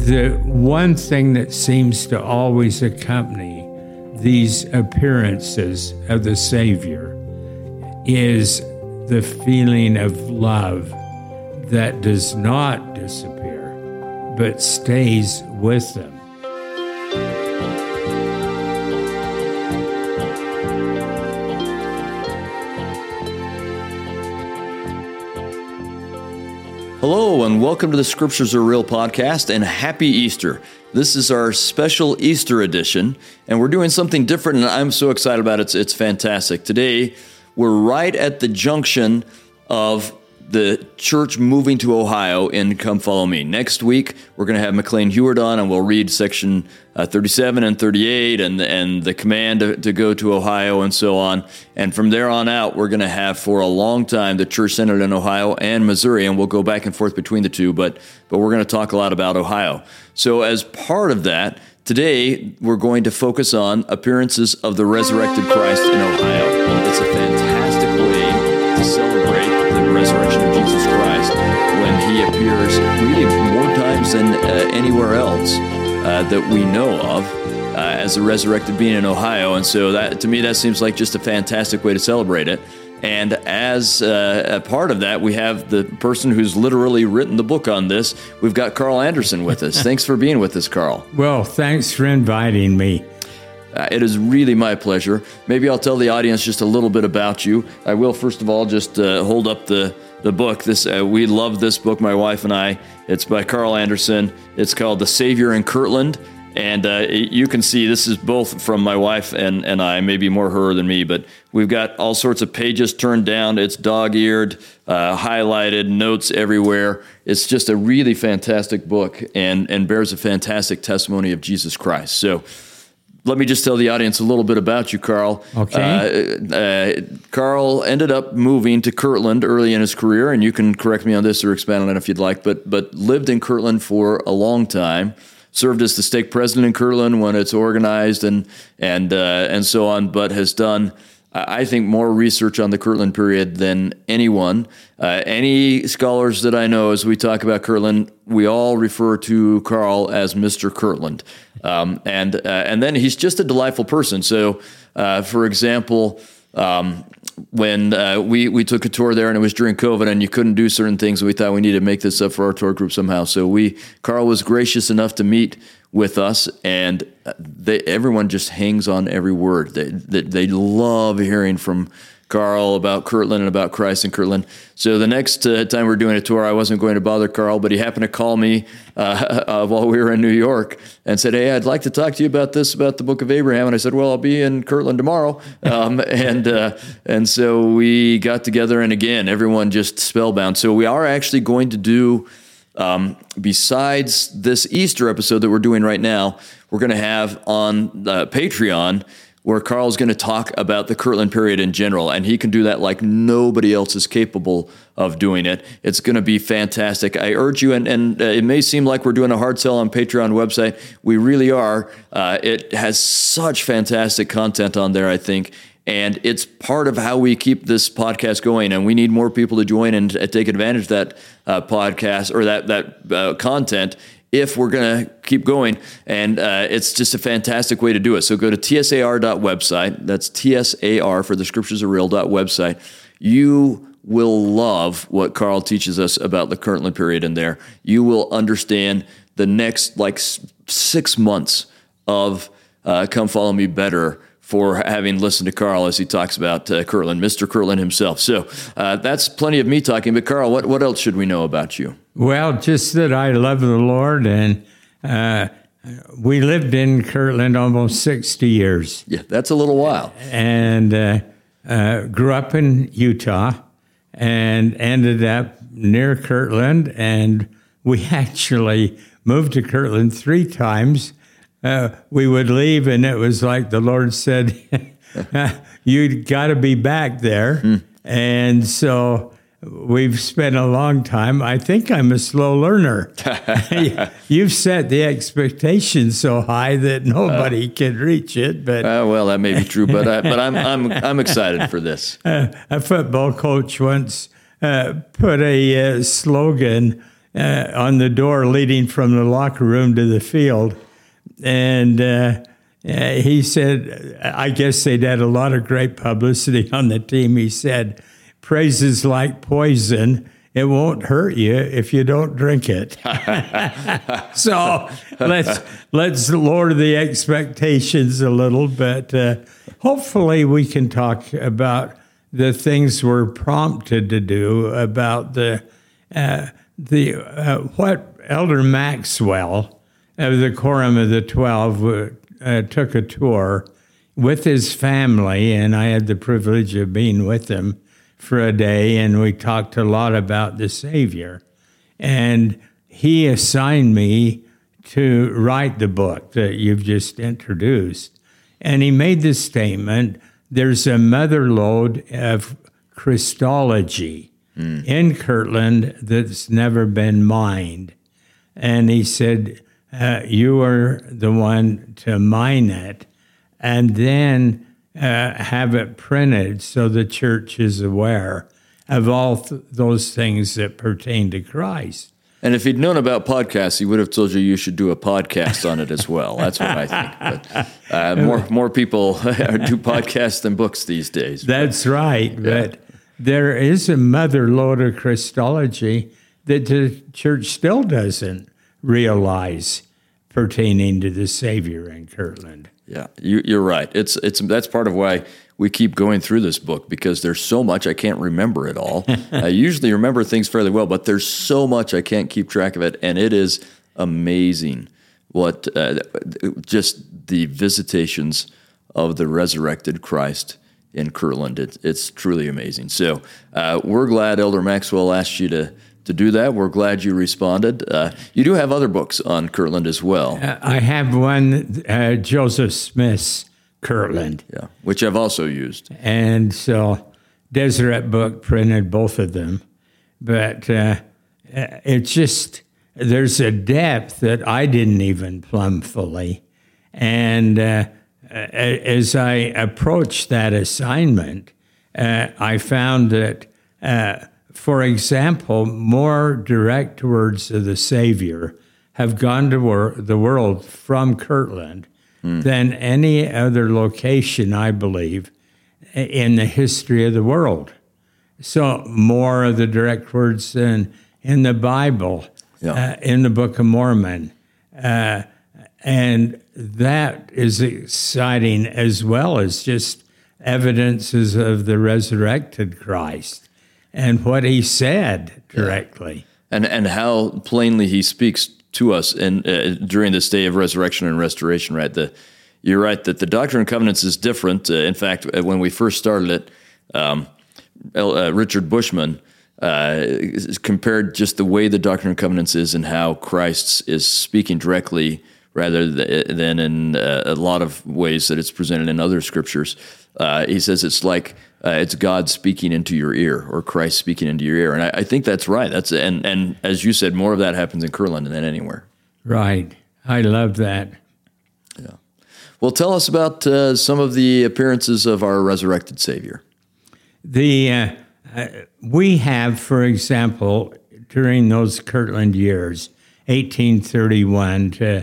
The one thing that seems to always accompany these appearances of the Savior is the feeling of love that does not disappear, but stays with them. Hello, and welcome to the Scriptures Are Real podcast, and happy Easter. This is our special Easter edition, and we're doing something different, and I'm so excited about it. It's fantastic. Today, we're right at the junction of the church moving to Ohio in Come Follow Me. Next week, we're going to have McLean Heward on, and we'll read section 37 and 38 and the command to go to Ohio and so on. And from there on out, we're going to have for a long time the church centered in Ohio and Missouri, and we'll go back and forth between the two, but we're going to talk a lot about Ohio. So as part of that, today we're going to focus on appearances of the resurrected Christ in Ohio. It's a fantastic way to celebrate the resurrection of Jesus Christ when he appears really more times than anywhere else that we know of as a resurrected being in Ohio. And so that, to me, that seems like just a fantastic way to celebrate it. And as a part of that, we have the person who's literally written the book on this. We've got Carl Anderson with us. Thanks for being with us, Carl. Well, thanks for inviting me. It is really my pleasure. Maybe I'll tell the audience just a little bit about you. I will, first of all, just hold up the book. We love this book, my wife and I. It's by Carl Anderson. It's called The Savior in Kirtland. And you can see this is both from my wife and I, maybe more her than me, but we've got all sorts of pages turned down. It's dog-eared, highlighted, notes everywhere. It's just a really fantastic book and bears a fantastic testimony of Jesus Christ. So let me just tell the audience a little bit about you, Carl. Okay. Carl ended up moving to Kirtland early in his career, and you can correct me on this or expand on it if you'd like, but lived in Kirtland for a long time. Served as the stake president in Kirtland when it's organized and so on, but has done, I think, more research on the Kirtland period than anyone. Any scholars that I know, as we talk about Kirtland, we all refer to Carl as Mr. Kirtland. And then he's just a delightful person. So, for example, when we took a tour there and it was during COVID and you couldn't do certain things, we thought we needed to make this up for our tour group somehow. So Carl was gracious enough to meet with us, and everyone just hangs on every word. They love hearing from Carl about Kirtland and about Christ in Kirtland. So the next time we're doing a tour, I wasn't going to bother Carl, but he happened to call me while we were in New York and said, "Hey, I'd like to talk to you about the book of Abraham." And I said, "Well, I'll be in Kirtland tomorrow." And so we got together, and again, everyone just spellbound. So we are actually going to do, besides this Easter episode that we're doing right now, we're going to have on Patreon, where Carl's going to talk about the Kirtland period in general, and he can do that like nobody else is capable of doing it. It's going to be fantastic. I urge you, and it may seem like we're doing a hard sell on Patreon website. We really are. It has such fantastic content on there, I think, and it's part of how we keep this podcast going, and we need more people to join and take advantage of that podcast or that content if we're going to keep going. And it's just a fantastic way to do it. So go to tsar.website. That's TSAR for the Scriptures Are Real.website. You will love what Carl teaches us about the Kirtland period in there. You will understand the next 6 months of Come Follow Me better for having listened to Carl as he talks about Kirtland, Mr. Kirtland himself. So that's plenty of me talking. But Carl, what else should we know about you? Well, just that I love the Lord, and we lived in Kirtland almost 60 years. Yeah, that's a little while. And grew up in Utah and ended up near Kirtland, and we actually moved to Kirtland 3 times. We would leave, and it was like the Lord said, you got to be back there. And so we've spent a long time. I think I'm a slow learner. You've set the expectation so high that nobody can reach it. But well, that may be true, but I'm excited for this. A football coach once put a slogan on the door leading from the locker room to the field. And he said, I guess they'd had a lot of great publicity on the team. He said, praise is like poison. It won't hurt you if you don't drink it. So let's lower the expectations a little, but hopefully we can talk about the things we're prompted to do, about what Elder Maxwell of the Quorum of the 12 took a tour with his family, and I had the privilege of being with him for a day, and we talked a lot about the Savior. And he assigned me to write the book that you've just introduced. And he made the statement, there's a mother lode of Christology in Kirtland that's never been mined. And he said, you are the one to mine it, and then have it printed so the church is aware of all those things that pertain to Christ. And if he'd known about podcasts, he would have told you should do a podcast on it as well. That's what I think. But more people do podcasts than books these days. That's right. Yeah. But there is a mother lode of Christology that the church still doesn't realize pertaining to the Savior in Kirtland. Yeah, you're right. That's part of why we keep going through this book, because there's so much I can't remember it all. I usually remember things fairly well, but there's so much I can't keep track of it, and it is amazing what just the visitations of the resurrected Christ in Kirtland. It's truly amazing. So we're glad Elder Maxwell asked you to do that. We're glad you responded. You do have other books on Kirtland as well. I have one, Joseph Smith's Kirtland. Yeah, which I've also used. And so Deseret Book printed both of them. But it's just, there's a depth that I didn't even plumb fully. And as I approached that assignment, I found that for example, more direct words of the Savior have gone to the world from Kirtland than any other location, I believe, in the history of the world. So more of the direct words than in the Bible, in the Book of Mormon. And that is exciting, as well as just evidences of the resurrected Christ and what he said directly. And how plainly he speaks to us during this day of resurrection and restoration, right? You're right that the Doctrine and Covenants is different. In fact, when we first started it, Richard Bushman compared just the way the Doctrine and Covenants is and how Christ is speaking directly rather than in a lot of ways that it's presented in other scriptures. He says it's like it's God speaking into your ear, or Christ speaking into your ear, and I think that's right. And as you said, more of that happens in Kirtland than anywhere. Right, I love that. Yeah. Well, tell us about some of the appearances of our resurrected Savior. We have, for example, during those Kirtland years, 1831 to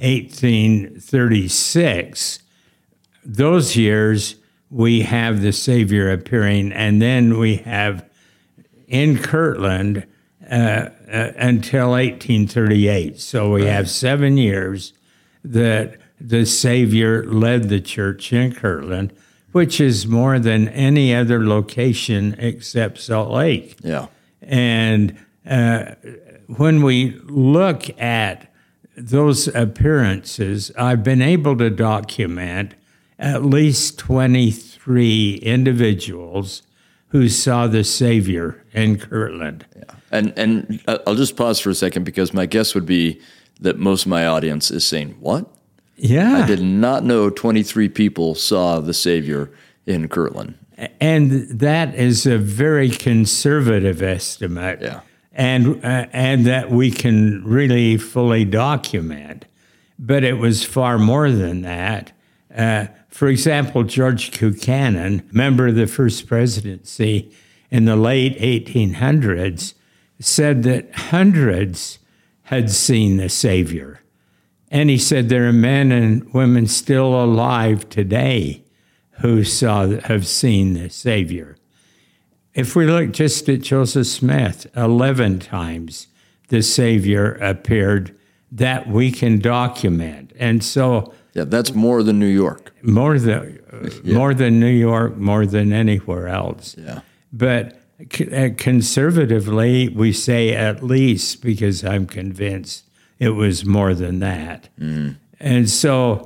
1836, those years we have the Savior appearing, and then we have in Kirtland until 1838. So we have 7 years that the Savior led the church in Kirtland, which is more than any other location except Salt Lake. Yeah. And when we look at those appearances, I've been able to document at least 23 individuals who saw the Savior in Kirtland. Yeah. And I'll just pause for a second, because my guess would be that most of my audience is saying, what? Yeah. I did not know 23 people saw the Savior in Kirtland. And that is a very conservative estimate. Yeah. And that we can really fully document. But it was far more than that. For example, George Buchanan, member of the First Presidency in the late 1800s, said that hundreds had seen the Savior. And he said there are men and women still alive today who have seen the Savior. If we look just at Joseph Smith, 11 times the Savior appeared that we can document. And so... Yeah, that's more than New York. More than New York, more than anywhere else. Yeah. But conservatively, we say at least, because I'm convinced it was more than that. Mm. And so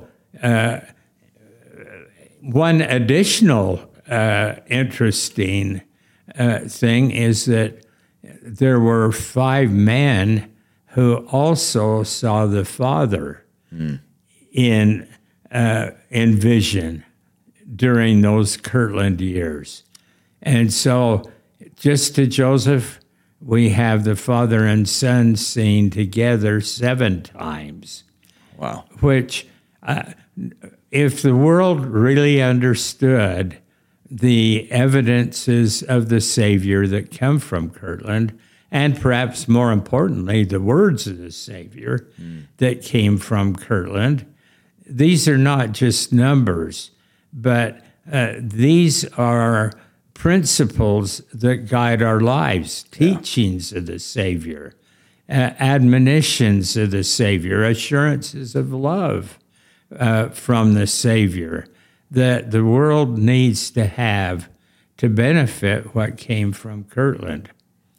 one additional interesting thing is that there were 5 men who also saw the Father in vision during those Kirtland years. And so just to Joseph, we have the Father and Son seen together 7 times. Wow. Which, if the world really understood the evidences of the Savior that come from Kirtland, and perhaps more importantly, the words of the Savior that came from Kirtland, these are not just numbers, but these are principles that guide our lives, teachings of the Savior, admonitions of the Savior, assurances of love from the Savior that the world needs to have to benefit what came from Kirtland.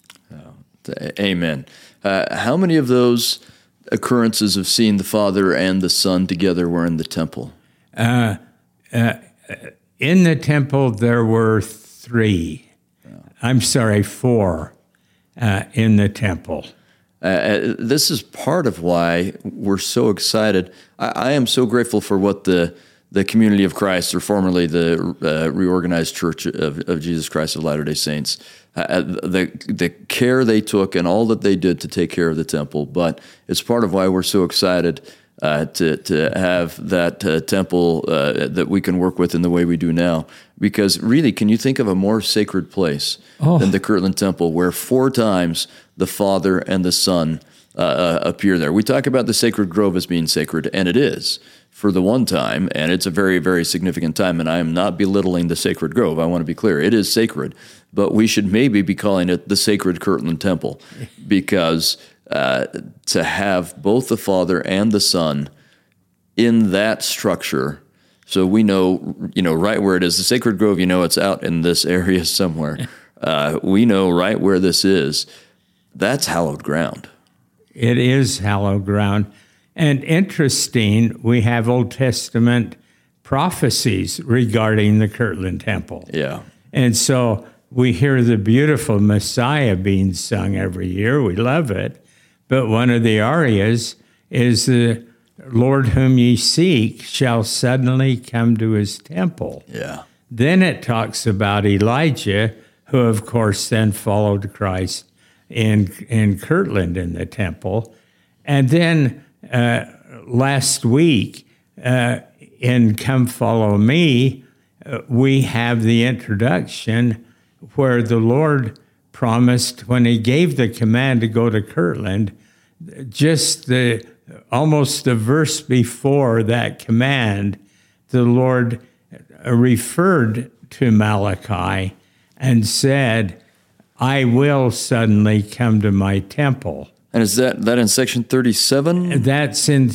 Amen. How many of those occurrences of seeing the Father and the Son together were in the temple? In the temple, there were 3. I'm sorry, 4 in the temple. This is part of why we're so excited. I am so grateful for what the Community of Christ, or formerly the Reorganized Church of Jesus Christ of Latter-day Saints, the care they took and all that they did to take care of the temple. But it's part of why we're so excited to have that temple that we can work with in the way we do now. Because really, can you think of a more sacred place than the Kirtland Temple, where 4 times the Father and the Son appear there? We talk about the sacred grove as being sacred, and it is for the one time, and it's a very, very significant time, and I am not belittling the sacred grove. I want to be clear. It is sacred, but we should maybe be calling it the sacred Kirtland Temple, because to have both the Father and the Son in that structure, so we know, right where it is. The sacred grove, it's out in this area somewhere. We know right where this is. That's hallowed ground. It is hallowed ground. And interesting, we have Old Testament prophecies regarding the Kirtland Temple. Yeah. And so we hear the beautiful Messiah being sung every year. We love it. But one of the arias is the Lord whom ye seek shall suddenly come to his temple. Yeah. Then it talks about Elijah, who of course then followed Christ in Kirtland in the temple. And then last week in Come Follow Me, we have the introduction where the Lord promised, when he gave the command to go to Kirtland, just almost the verse before that command, the Lord referred to Malachi and said, I will suddenly come to my temple. And is that in section 37? That's in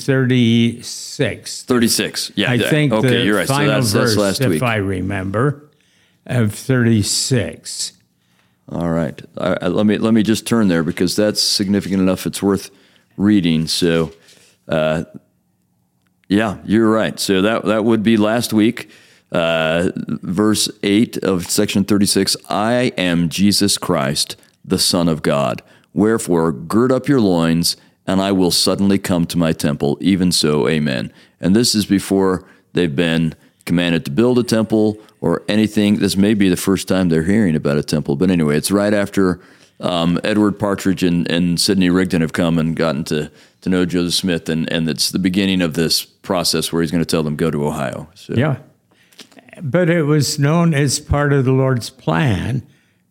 36. 36, yeah. I think okay, you're the right. final So that's verse, last week. if I remember, of 36. All right. Let me just turn there, because that's significant enough. It's worth reading. So, yeah, you're right. So that would be last week. Verse 8 of section 36, I am Jesus Christ, the Son of God. Wherefore, gird up your loins, and I will suddenly come to my temple. Even so, amen. And this is before they've been commanded to build a temple or anything. This may be the first time they're hearing about a temple. But anyway, it's right after Edward Partridge and Sidney Rigdon have come and gotten to know Joseph Smith, and it's the beginning of this process where he's going to tell them, go to Ohio. So. Yeah. But it was known as part of the Lord's plan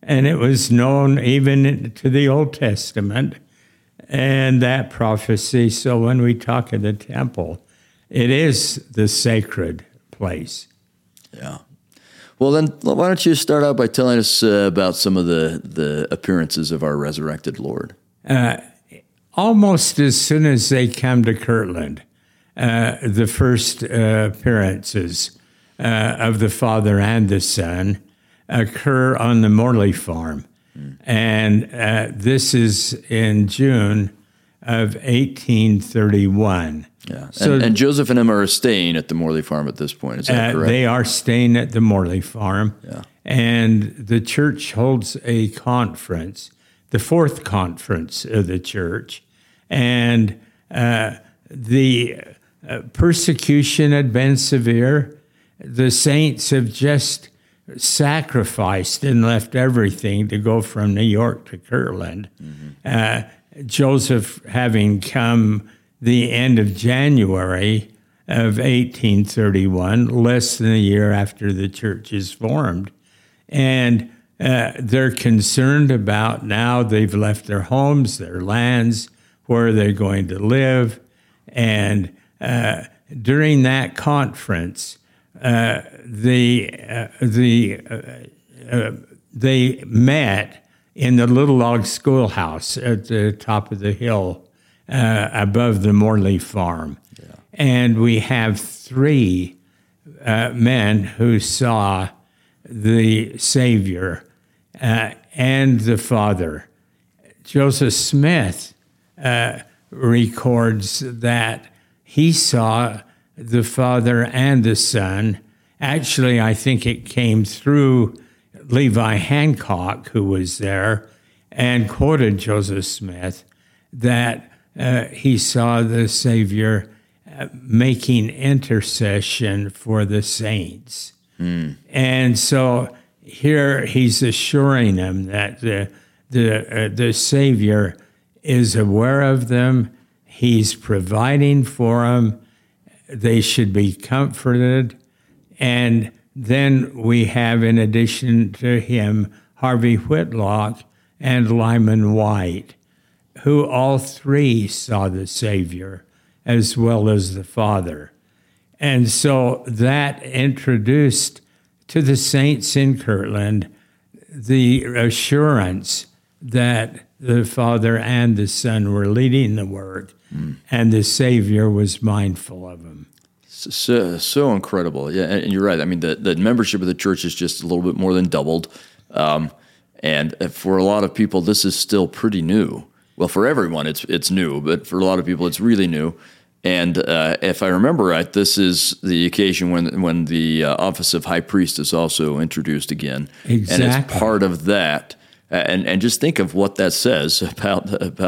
And it was known even to the Old Testament and that prophecy. So when we talk of the temple, it is the sacred place. Yeah. Well, then, why don't you start out by telling us about some of the appearances of our resurrected Lord? Almost as soon as they come to Kirtland, the first appearances of the Father and the Son occur on the Morley farm. And this is in June of 1831. Yeah, and Joseph and Emma are staying at the Morley farm at this point, is that correct? They are staying at the Morley farm. Yeah. And the church holds a conference, the fourth conference of the church. And the persecution had been severe. The saints have just sacrificed and left everything to go from New York to Kirtland. Joseph having come the end of January of 1831, less than a year after the church is formed. And they're concerned about now they've left their homes, their lands, where they're going to live. And during that conference, they met in the Little Log Schoolhouse at the top of the hill above the Morley farm. Yeah. And we have three men who saw the Savior and the Father. Joseph Smith records that he saw the Father and the Son. Actually, I think it came through Levi Hancock, who was there, and quoted Joseph Smith that he saw the Savior making intercession for the saints. And so here he's assuring them that the Savior is aware of them. He's providing for them. They should be comforted. And then we have, in addition to him, Harvey Whitlock and Lyman White, who all three saw the Savior as well as the Father. And so that introduced to the saints in Kirtland the assurance that the Father and the Son were leading the work, and the Savior was mindful of them. So incredible. Yeah, and you're right. I mean, the membership of the church is just a little bit more than doubled. And for a lot of people, this is still pretty new. Well, for everyone, it's new, but for a lot of people, it's really new. And if I remember right, this is the occasion when the office of high priest is also introduced again. Exactly. And it's part of that. And just think of what that says about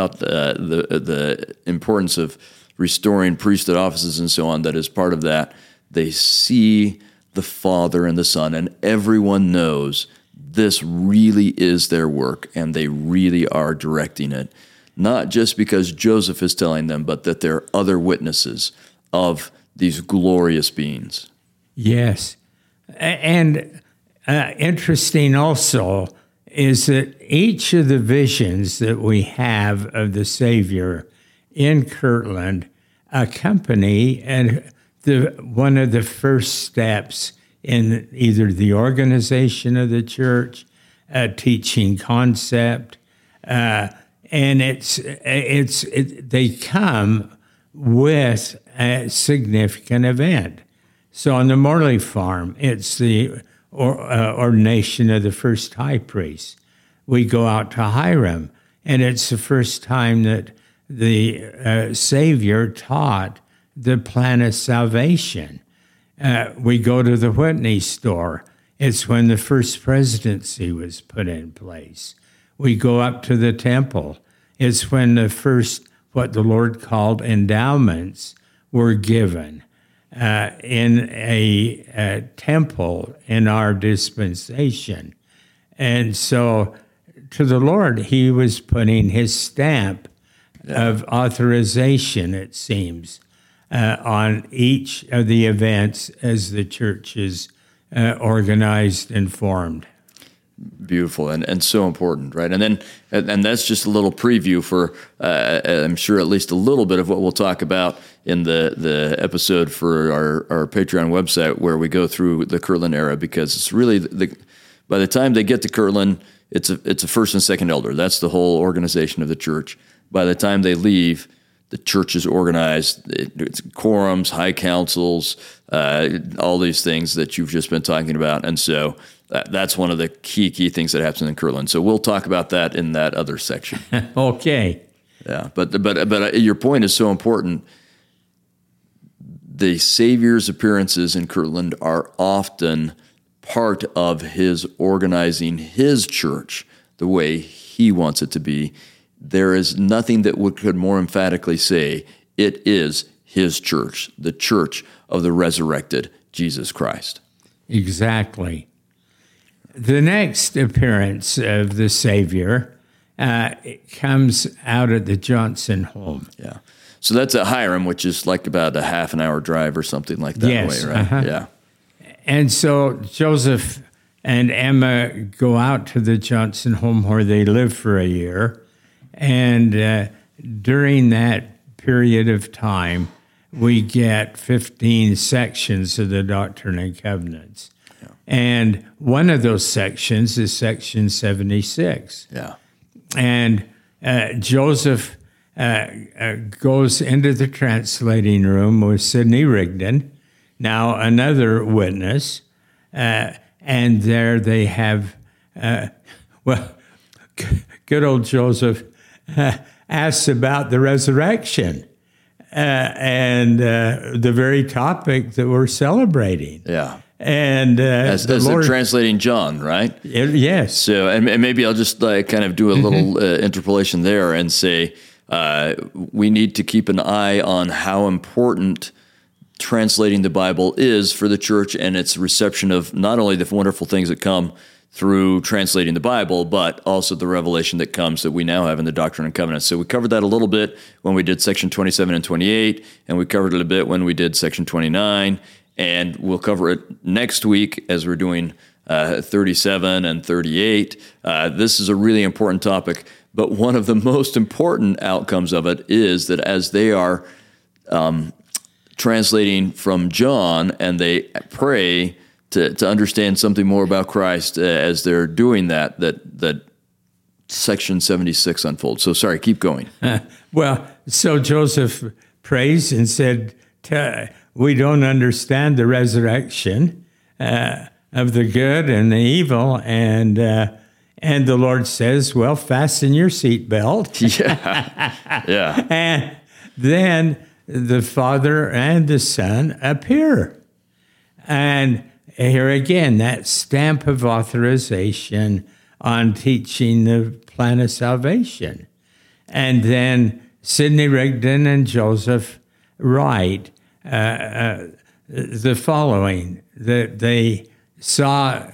the importance of restoring priesthood offices and so on. That is part of that. They see the Father and the Son, and everyone knows this really is their work, and they really are directing it. Not just because Joseph is telling them, but that there are other witnesses of these glorious beings. Yes. And interesting also is that each of the visions that we have of the Savior in Kirtland accompany one of the first steps in either the organization of the church, a teaching concept, and they come with a significant event. So on the Morley farm, it's the ordination of the first high priest. We go out to Hiram, and it's the first time that the Savior taught the plan of salvation. We go to the Whitney store. It's when the first presidency was put in place. We go up to the temple. It's when the first, what the Lord called endowments, were given in a temple in our dispensation. And so to the Lord, he was putting his stamp of authorization, it seems, on each of the events as the church is organized and formed. Beautiful and so important, right? And that's just a little preview for I'm sure at least a little bit of what we'll talk about in the episode for our Patreon website, where we go through the Kirtland era, because it's really by the time they get to Kirtland, it's a first and second elder. That's the whole organization of the church. By the time they leave, the church is organized. It's quorums, high councils, all these things that you've just been talking about, and so. That's one of the key things that happens in Kirtland. So we'll talk about that in that other section. Okay. Yeah, but your point is so important. The Savior's appearances in Kirtland are often part of his organizing his church the way he wants it to be. There is nothing that could more emphatically say it is his church, the church of the resurrected Jesus Christ. Exactly. The next appearance of the Savior comes out at the Johnson home. Yeah. So that's at Hiram, which is like about a half an hour drive or something like that yes, way, right? Uh-huh. Yeah. And so Joseph and Emma go out to the Johnson home where they live for a year. And during that period of time, we get 15 sections of the Doctrine and Covenants. And one of those sections is section 76. Yeah. And Joseph goes into the translating room with Sidney Rigdon, now another witness, and there they have, good old Joseph asks about the resurrection and the very topic that we're celebrating. Yeah. And as they're translating John, right? Yes. So, and maybe I'll just kind of do a little interpolation there and say we need to keep an eye on how important translating the Bible is for the church and its reception of not only the wonderful things that come through translating the Bible, but also the revelation that comes that we now have in the Doctrine and Covenants. So we covered that a little bit when we did section 27 and 28, and we covered it a bit when we did section 29. And we'll cover it next week as we're doing 37 and 38. This is a really important topic, but one of the most important outcomes of it is that as they are translating from John and they pray to understand something more about Christ as they're doing that section 76 unfolds. So sorry, keep going. Well, so Joseph prays and said, we don't understand the resurrection of the good and the evil. And the Lord says, well, fasten your seatbelt. Yeah. And then the Father and the Son appear. And here again, that stamp of authorization on teaching the plan of salvation. And then Sidney Rigdon and Joseph write the following, that they saw,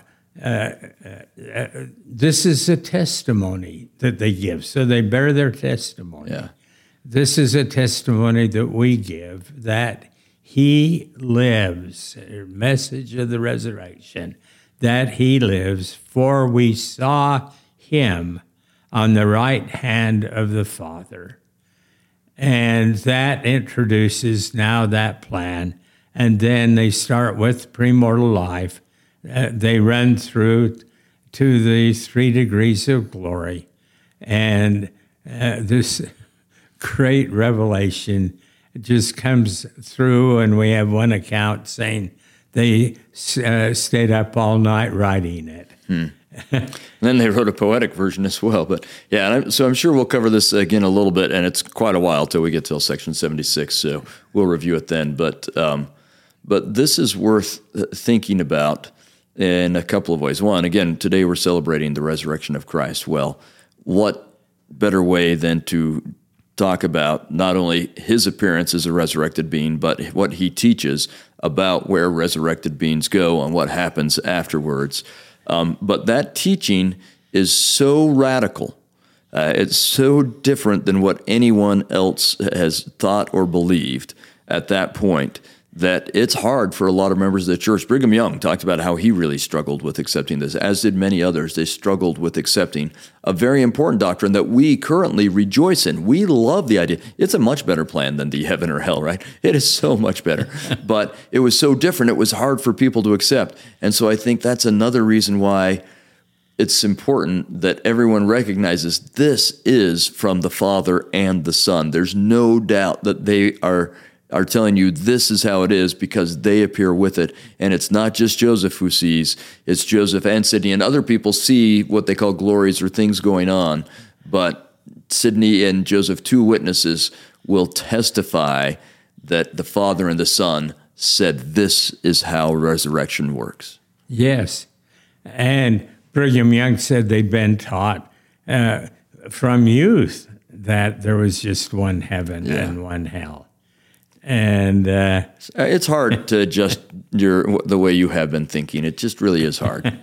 this is a testimony that they give. So they bear their testimony. Yeah. This is a testimony that we give, that he lives, a message of the resurrection, that he lives, for we saw him on the right hand of the Father. And that introduces now that plan. And then they start with premortal life. They run through to the 3 degrees of glory. And this great revelation just comes through, and we have one account saying they stayed up all night writing it. And then they wrote a poetic version as well. But yeah, so I'm sure we'll cover this again a little bit, and it's quite a while till we get till section 76, so we'll review it then. But this is worth thinking about in a couple of ways. One, again, today we're celebrating the resurrection of Christ. Well, what better way than to talk about not only his appearance as a resurrected being, but what he teaches about where resurrected beings go and what happens afterwards. But that teaching is so radical. It's so different than what anyone else has thought or believed at that point that it's hard for a lot of members of the church. Brigham Young talked about how he really struggled with accepting this, as did many others. They struggled with accepting a very important doctrine that we currently rejoice in. We love the idea. It's a much better plan than the heaven or hell, right? It is so much better. But it was so different, it was hard for people to accept. And so I think that's another reason why it's important that everyone recognizes this is from the Father and the Son. There's no doubt that they are telling you this is how it is because they appear with it. And it's not just Joseph who sees, it's Joseph and Sidney. And other people see what they call glories or things going on. But Sidney and Joseph, two witnesses, will testify that the Father and the Son said this is how resurrection works. Yes. And Brigham Young said they'd been taught from youth that there was just one heaven and one hell. And it's hard to adjust the way you have been thinking. It just really is hard.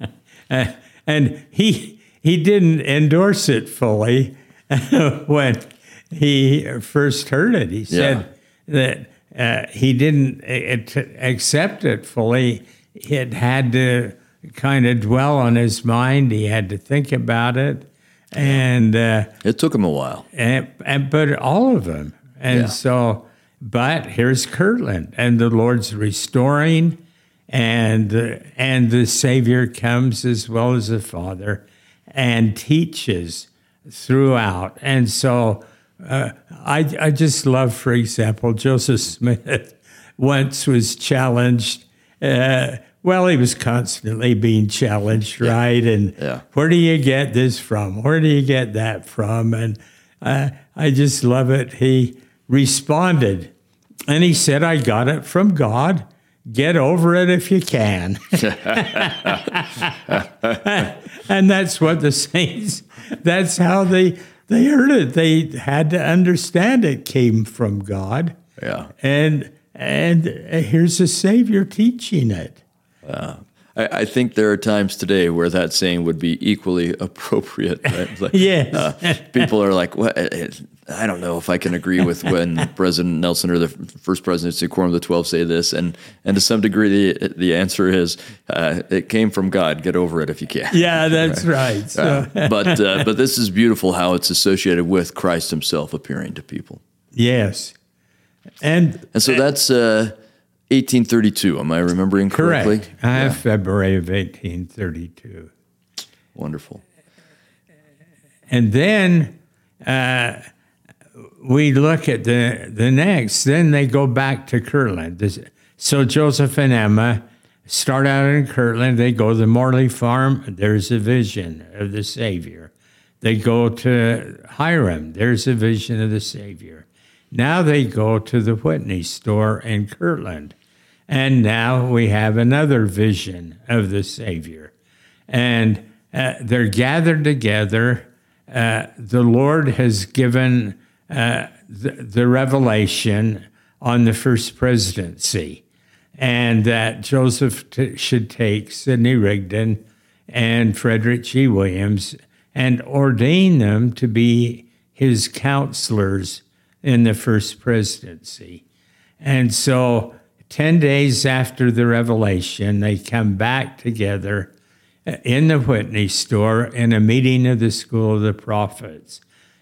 And he didn't endorse it fully when he first heard it. He said that he didn't accept it fully. It had to kind of dwell on his mind. He had to think about it. And it took him a while. But all of them. And so... But here's Kirtland, and the Lord's restoring, and the Savior comes as well as the Father and teaches throughout. And so I just love, for example, Joseph Smith once was challenged. He was constantly being challenged, right? And where do you get this from? Where do you get that from? And I just love it. He responded, and he said, I got it from God. Get over it if you can. And that's what the saints, that's how they heard it. They had to understand it came from God. Yeah. And here's a Savior teaching it. I think there are times today where that saying would be equally appropriate. Right? Like, yes. People are like, "What? I don't know if I can agree with when President Nelson or the first presidency quorum of the 12 say this." And to some degree, the answer is, it came from God. Get over it if you can. Yeah, that's right. So. But this is beautiful how it's associated with Christ himself appearing to people. Yes. And so that's 1832. Am I remembering correctly? Correct. I have February of 1832. Wonderful. And then we look at the next. Then they go back to Kirtland. So Joseph and Emma start out in Kirtland. They go to the Morley farm. There's a vision of the Savior. They go to Hiram. There's a vision of the Savior. Now they go to the Whitney store in Kirtland. And now we have another vision of the Savior. And they're gathered together. The Lord has given the revelation on the first presidency, and that Joseph should take Sidney Rigdon and Frederick G. Williams and ordain them to be his counselors in the first presidency. And so 10 days after the revelation, they come back together in the Whitney store in a meeting of the School of the Prophets.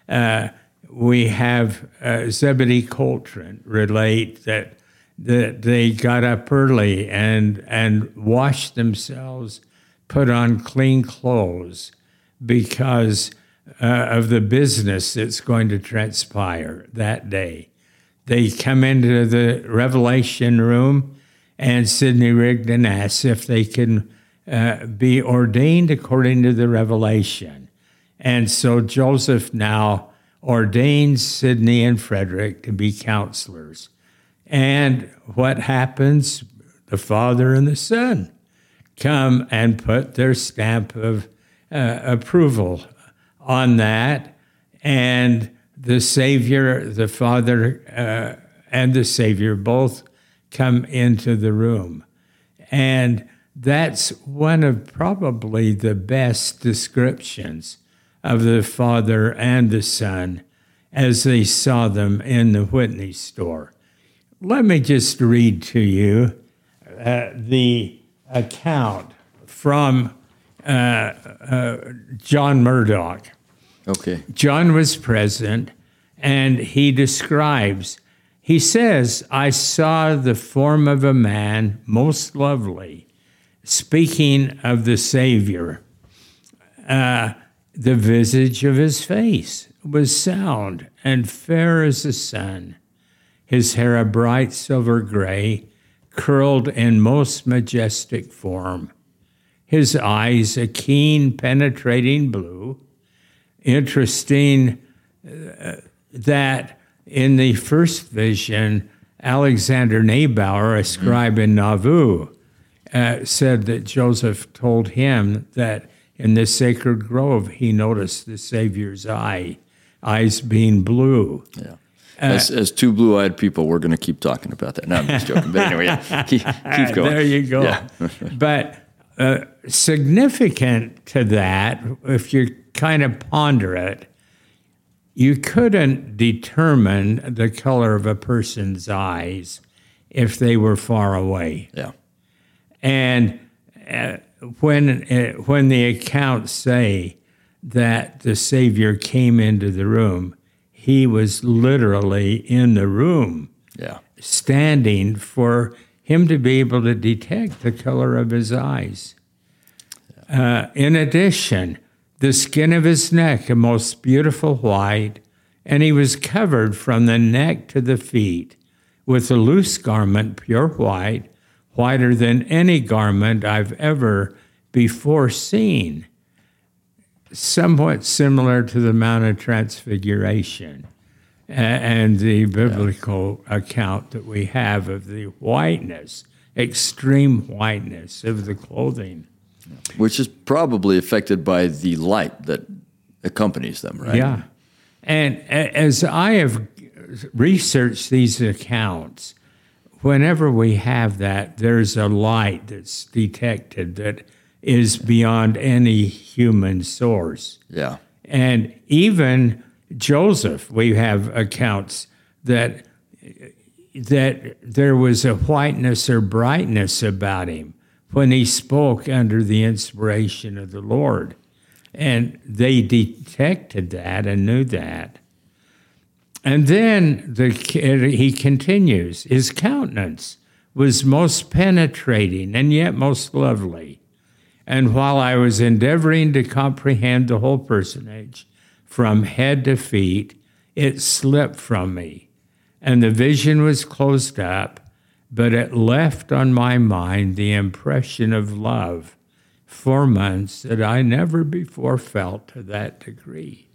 We have Zebedee Coltrane relate that they got up early and washed themselves, put on clean clothes because of the business that's going to transpire that day. They come into the revelation room, and Sidney Rigdon asks if they can be ordained according to the revelation. And so Joseph now ordains Sidney and Frederick to be counselors. And what happens? The Father and the Son come and put their stamp of approval on that, and the Savior, the Father, and the Savior both come into the room. And that's one of probably the best descriptions of the Father and the Son as they saw them in the Whitney store. let me just read to you the account from John Murdoch. Okay. John was present, and he describes, he says, I saw the form of a man most lovely, speaking of the Savior. The visage of his face was sound and fair as the sun, his hair a bright silver gray, curled in most majestic form, his eyes a keen penetrating blue. Interesting that in the first vision, Alexander Neubauer, a scribe in Nauvoo, said that Joseph told him that in the sacred grove he noticed the Savior's eyes being blue. Yeah. As two blue-eyed people, we're going to keep talking about that. No, I'm just joking. But anyway, keep going. There you go. Yeah. But significant to that, if you kind of ponder it, you couldn't determine the color of a person's eyes if they were far away. Yeah. And when the accounts say that the Savior came into the room, he was literally in the room, standing for him to be able to detect the color of his eyes. In addition, the skin of his neck, a most beautiful white, and he was covered from the neck to the feet with a loose garment, pure white, whiter than any garment I've ever before seen. Somewhat similar to the Mount of Transfiguration and the biblical account that we have of the whiteness, extreme whiteness of the clothing. Which is probably affected by the light that accompanies them, right? Yeah. And as I have researched these accounts, whenever we have that, there's a light that's detected that is beyond any human source. Yeah. And even Joseph, we have accounts that there was a whiteness or brightness about him when he spoke under the inspiration of the Lord. And they detected that and knew that. And then he continues, his countenance was most penetrating and yet most lovely. And while I was endeavoring to comprehend the whole personage from head to feet, it slipped from me, and the vision was closed up, but it left on my mind the impression of love 4 months that I never before felt to that degree.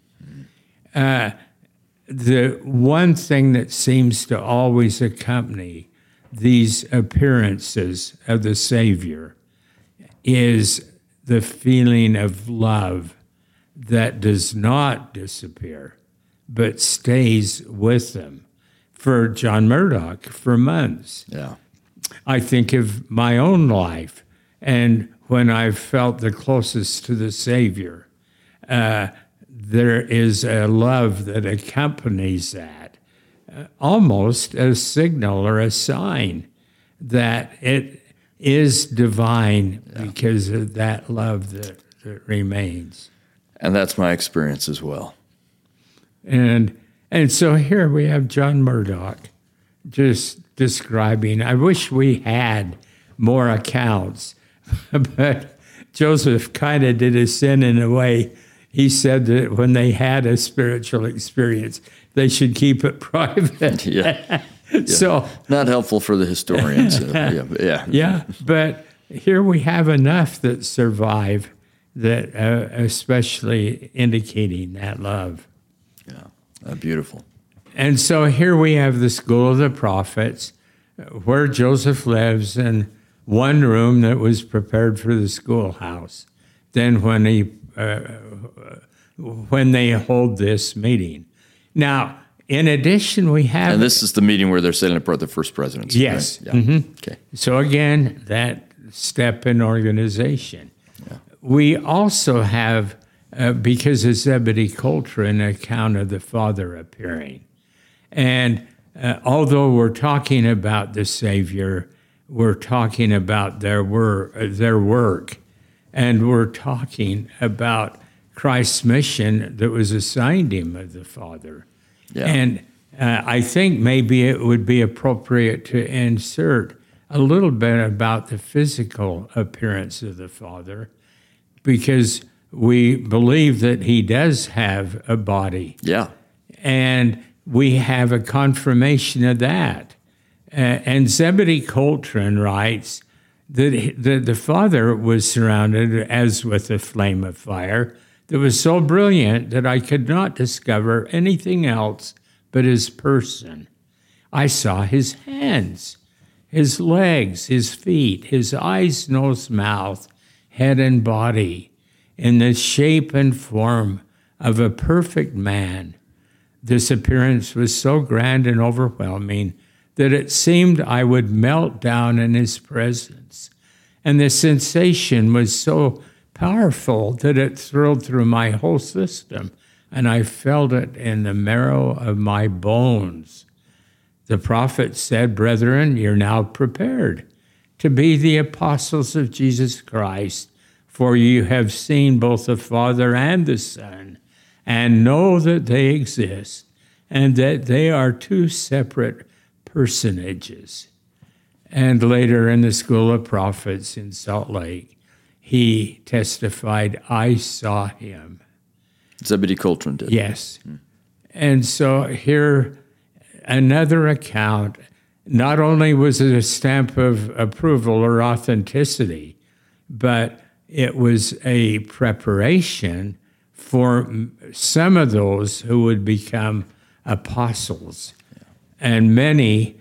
The one thing that seems to always accompany these appearances of the Savior is the feeling of love that does not disappear, but stays with them. For John Murdoch, for months. Yeah. I think of my own life, and when I've felt the closest to the Savior, there is a love that accompanies that, almost a signal or a sign that it is divine because of that love that remains. And that's my experience as well. And so here we have John Murdoch just describing. I wish we had more accounts, but Joseph kind of did a sin in a way. He said that when they had a spiritual experience, they should keep it private. Yeah. So not helpful for the historians. Yeah, but here we have enough that survive that, especially indicating that love. Yeah, beautiful. And so here we have the School of the Prophets, where Joseph lives in one room that was prepared for the schoolhouse. Then when they hold this meeting. Now, in addition, we have... And this is the meeting where they're setting apart the first presidency, yes. Right? Yeah. Mm-hmm. Okay. So again, that step in organization. Yeah. We also have, because of Zebedee Coltrane, an account of the Father appearing. And although we're talking about the Savior, we're talking about their work, and we're talking about Christ's mission that was assigned him of the Father. Yeah. And I think maybe it would be appropriate to insert a little bit about the physical appearance of the Father, because we believe that he does have a body. Yeah. And we have a confirmation of that. And Zebedee Coltrane writes that the Father was surrounded as with a flame of fire that was so brilliant that I could not discover anything else but his person. I saw his hands, his legs, his feet, his eyes, nose, mouth, head, and body, in the shape and form of a perfect man. This appearance was so grand and overwhelming that it seemed I would melt down in his presence. And the sensation was so powerful that it thrilled through my whole system, and I felt it in the marrow of my bones. The prophet said, "Brethren, you're now prepared to be the apostles of Jesus Christ, for you have seen both the Father and the Son, and know that they exist, and that they are two separate personages." And later in the School of Prophets in Salt Lake, he testified, "I saw him." Zebedee Coltrane did. Yes. And so here, another account, not only was it a stamp of approval or authenticity, but it was a preparation for some of those who would become apostles. Yeah. And many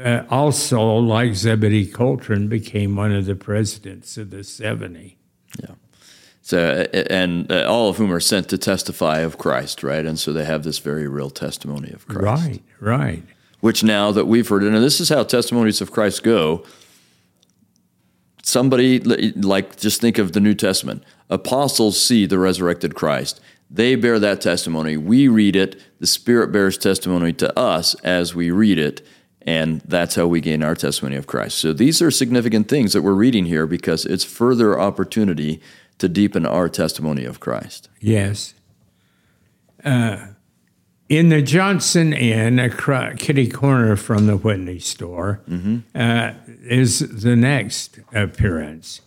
also, like Zebedee Coltrane, became one of the presidents of the 70. Yeah. So, and all of whom are sent to testify of Christ, right? And so they have this very real testimony of Christ. Right, right. Which now that we've heard it, and this is how testimonies of Christ go, somebody, like, just think of the New Testament. Apostles see the resurrected Christ. They bear that testimony. We read it. The Spirit bears testimony to us as we read it, and that's how we gain our testimony of Christ. So these are significant things that we're reading here because it's further opportunity to deepen our testimony of Christ. Yes. In the Johnson Inn, a kitty corner from the Whitney store, is the next appearance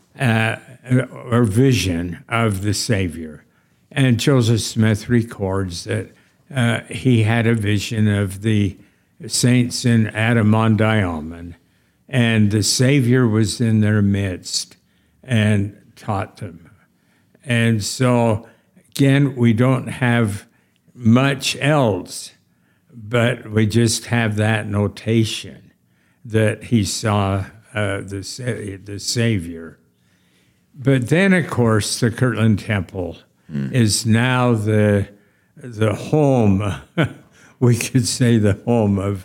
or vision of the Savior. And Joseph Smith records that he had a vision of the saints in Adam-on-Diamond, and the Savior was in their midst and taught them. And so, again, we don't have much else, but we just have that notation that he saw the Savior. But then, of course, the Kirtland Temple is now the home, we could say the home of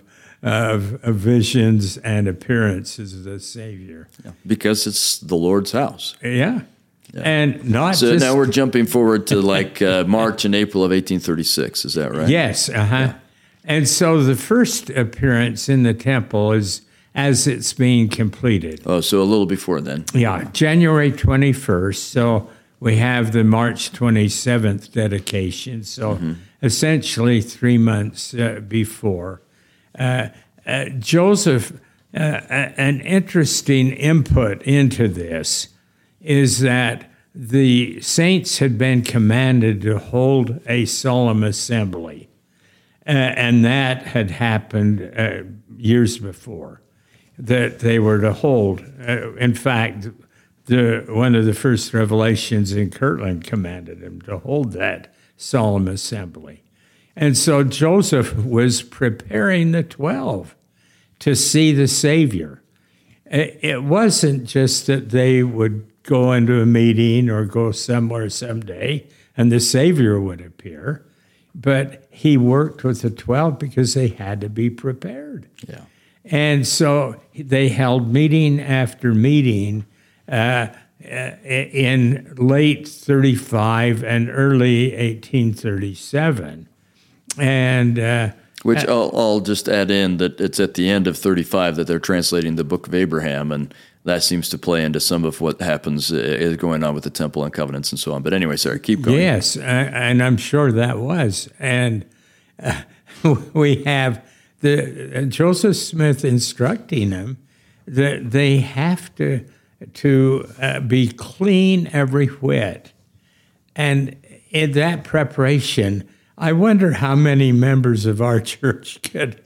visions and appearances of the Savior. Yeah. Because it's the Lord's house. Yeah. And not so just... now we're jumping forward to like March and April of 1836, is that right? Yes. Yeah. And so the first appearance in the temple is as it's being completed. Oh, so a little before then. Yeah, January 21st. So we have the March 27th dedication. So essentially 3 months before. Joseph, an interesting input into this is that the saints had been commanded to hold a solemn assembly, and that had happened years before, that they were to hold. In fact, one of the first revelations in Kirtland commanded him to hold that solemn assembly. And so Joseph was preparing the 12 to see the Savior. It wasn't just that they would go into a meeting or go somewhere someday and the Savior would appear, but he worked with the 12 because they had to be prepared. Yeah. And so they held meeting after meeting in late 35 and early 1837. And Which I'll just add in that it's at the end of 35 that they're translating the Book of Abraham, and that seems to play into some of what happens going on with the temple and covenants and so on. But anyway, sorry, keep going. Yes, and I'm sure that was. And we have Joseph Smith instructing them that they have to be clean every whit. And in that preparation, I wonder how many members of our church could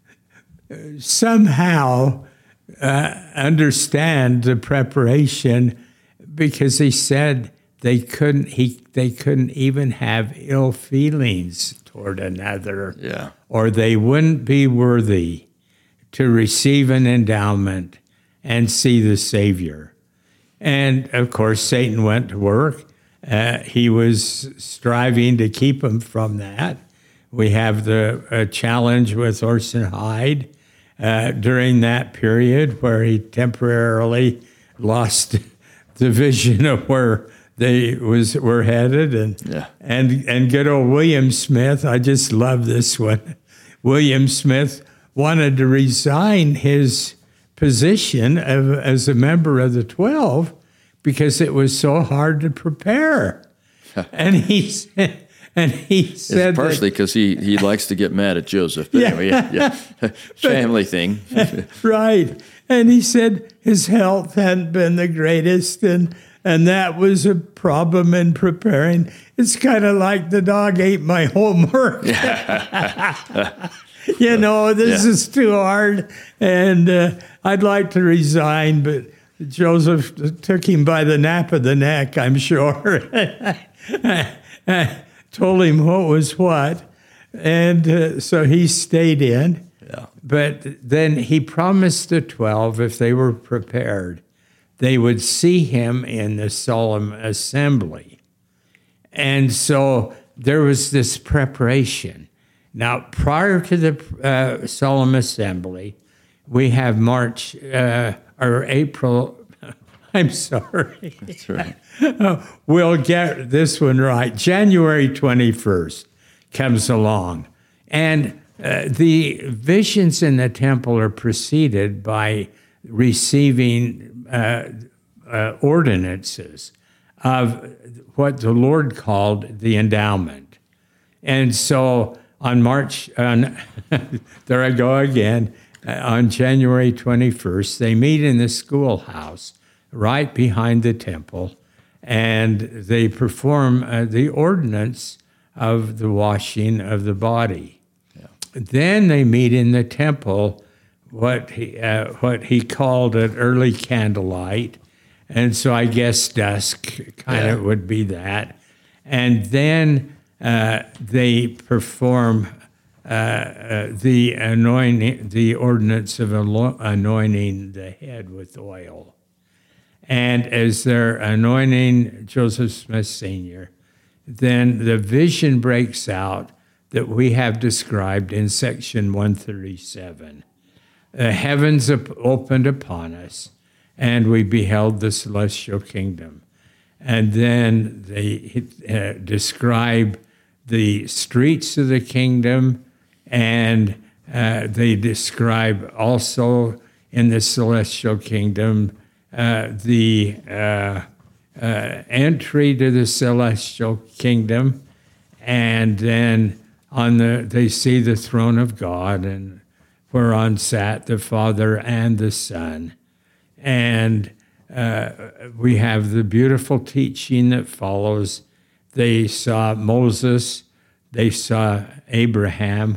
somehow understand the preparation, because he said they couldn't even have ill feelings toward another, or they wouldn't be worthy to receive an endowment and see the Savior. And of course, Satan went to work. He was striving to keep him from that. We have the challenge with Orson Hyde during that period, where he temporarily lost the vision of where they were headed. And good old William Smith, I just love this one. William Smith wanted to resign his position as a member of the 12 because it was so hard to prepare. And he said, it's partially because he likes to get mad at Joseph. But anyway, family thing. Right. And he said his health hadn't been the greatest, and that was a problem in preparing. It's kind of like the dog ate my homework. This is too hard, and I'd like to resign, but Joseph took him by the nape of the neck, I'm sure. Told him what was what, and so he stayed in. Yeah. But then he promised the 12, if they were prepared, they would see him in the solemn assembly. And so there was this preparation. Now, prior to the solemn assembly, we have April. I'm sorry. That's right. We'll get this one right. January 21st comes along. And the visions in the temple are preceded by receiving ordinances of what the Lord called the endowment. And so there I go again, on January 21st, they meet in the schoolhouse right behind the temple, and they perform the ordinance of the washing of the body. Yeah. Then they meet in the temple, what he called at early candlelight, and so I guess dusk kind of would be that. And then they perform the ordinance of anointing the head with oil. And as they're anointing Joseph Smith Sr., then the vision breaks out that we have described in section 137. The heavens opened upon us, and we beheld the celestial kingdom. And then they describe the streets of the kingdom, and they describe also in the celestial kingdom the entry to the celestial kingdom, and then they see the throne of God, and whereon sat the Father and the Son. And we have the beautiful teaching that follows. They saw Moses, they saw Abraham,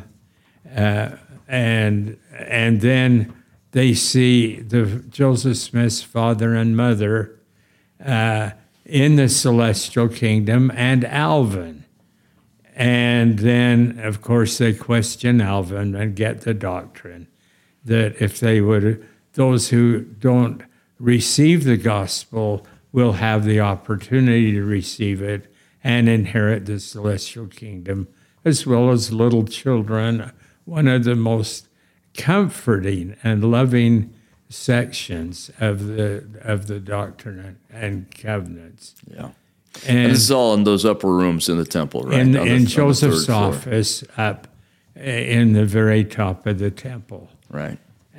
and then they see Joseph Smith's father and mother in the celestial kingdom, and Alvin. And then, of course, they question Alvin and get the doctrine that if those who don't receive the gospel will have the opportunity to receive it and inherit the celestial kingdom, as well as little children. One of the most comforting and loving sections of the Doctrine and Covenants. Yeah. And this is all in those upper rooms in the temple, right? In Joseph's office up in the very top of the temple. Right.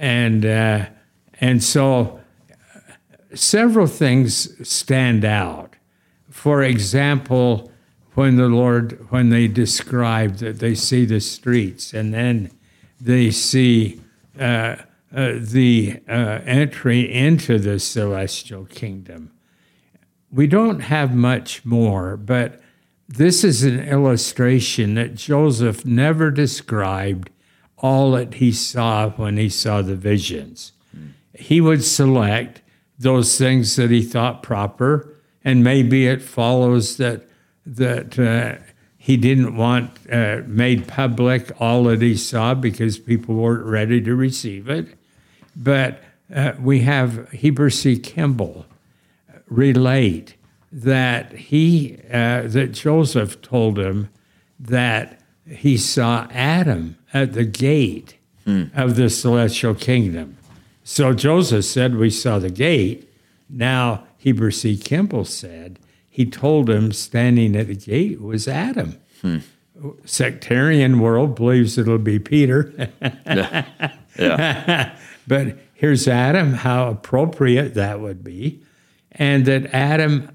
And so several things stand out. For example, when they describe that they see the streets and then they see the entry into the celestial kingdom. We don't have much more, but this is an illustration that Joseph never described all that he saw when he saw the visions. He would select those things that he thought proper, and maybe it follows that he didn't want made public all that he saw because people weren't ready to receive it. But we have Heber C. Kimball relate that that Joseph told him that he saw Adam at the gate of the celestial kingdom. So Joseph said, we saw the gate. Now Heber C. Kimball said, he told him standing at the gate was Adam. Sectarian world believes it'll be Peter. Yeah. But here's Adam, how appropriate that would be. And that Adam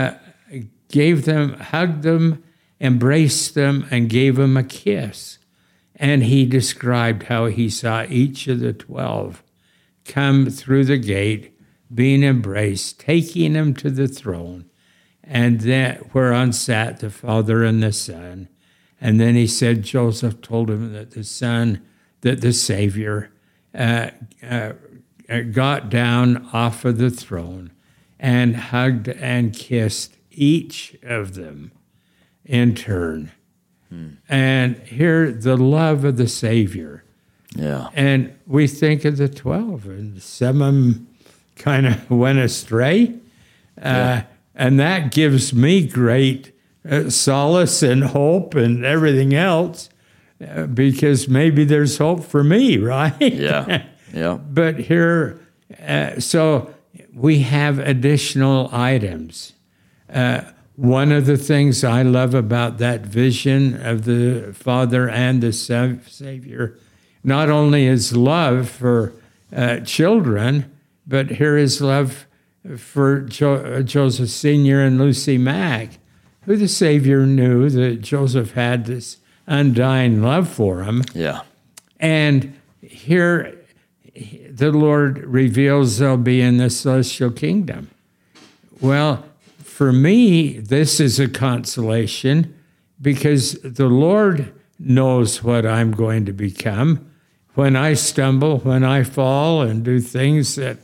hugged them, embraced them, and gave them a kiss. And he described how he saw each of the 12 come through the gate, being embraced, taking him to the throne, and then whereon sat the Father and the Son. And then he said, Joseph told him that the Savior got down off of the throne and hugged and kissed each of them in turn. And here, the love of the Savior. Yeah. And we think of the 12, and some of them kind of went astray. And that gives me great solace and hope and everything else, because maybe there's hope for me, right? Yeah. Yeah. But here, so we have additional items. One of the things I love about that vision of the Father and the Savior, not only his love for children, but here is love for Joseph Sr. and Lucy Mack, who the Savior knew that Joseph had this undying love for him. Yeah. And here the Lord reveals they'll be in the celestial kingdom. Well, for me, this is a consolation because the Lord knows what I'm going to become. When I stumble, when I fall and do things that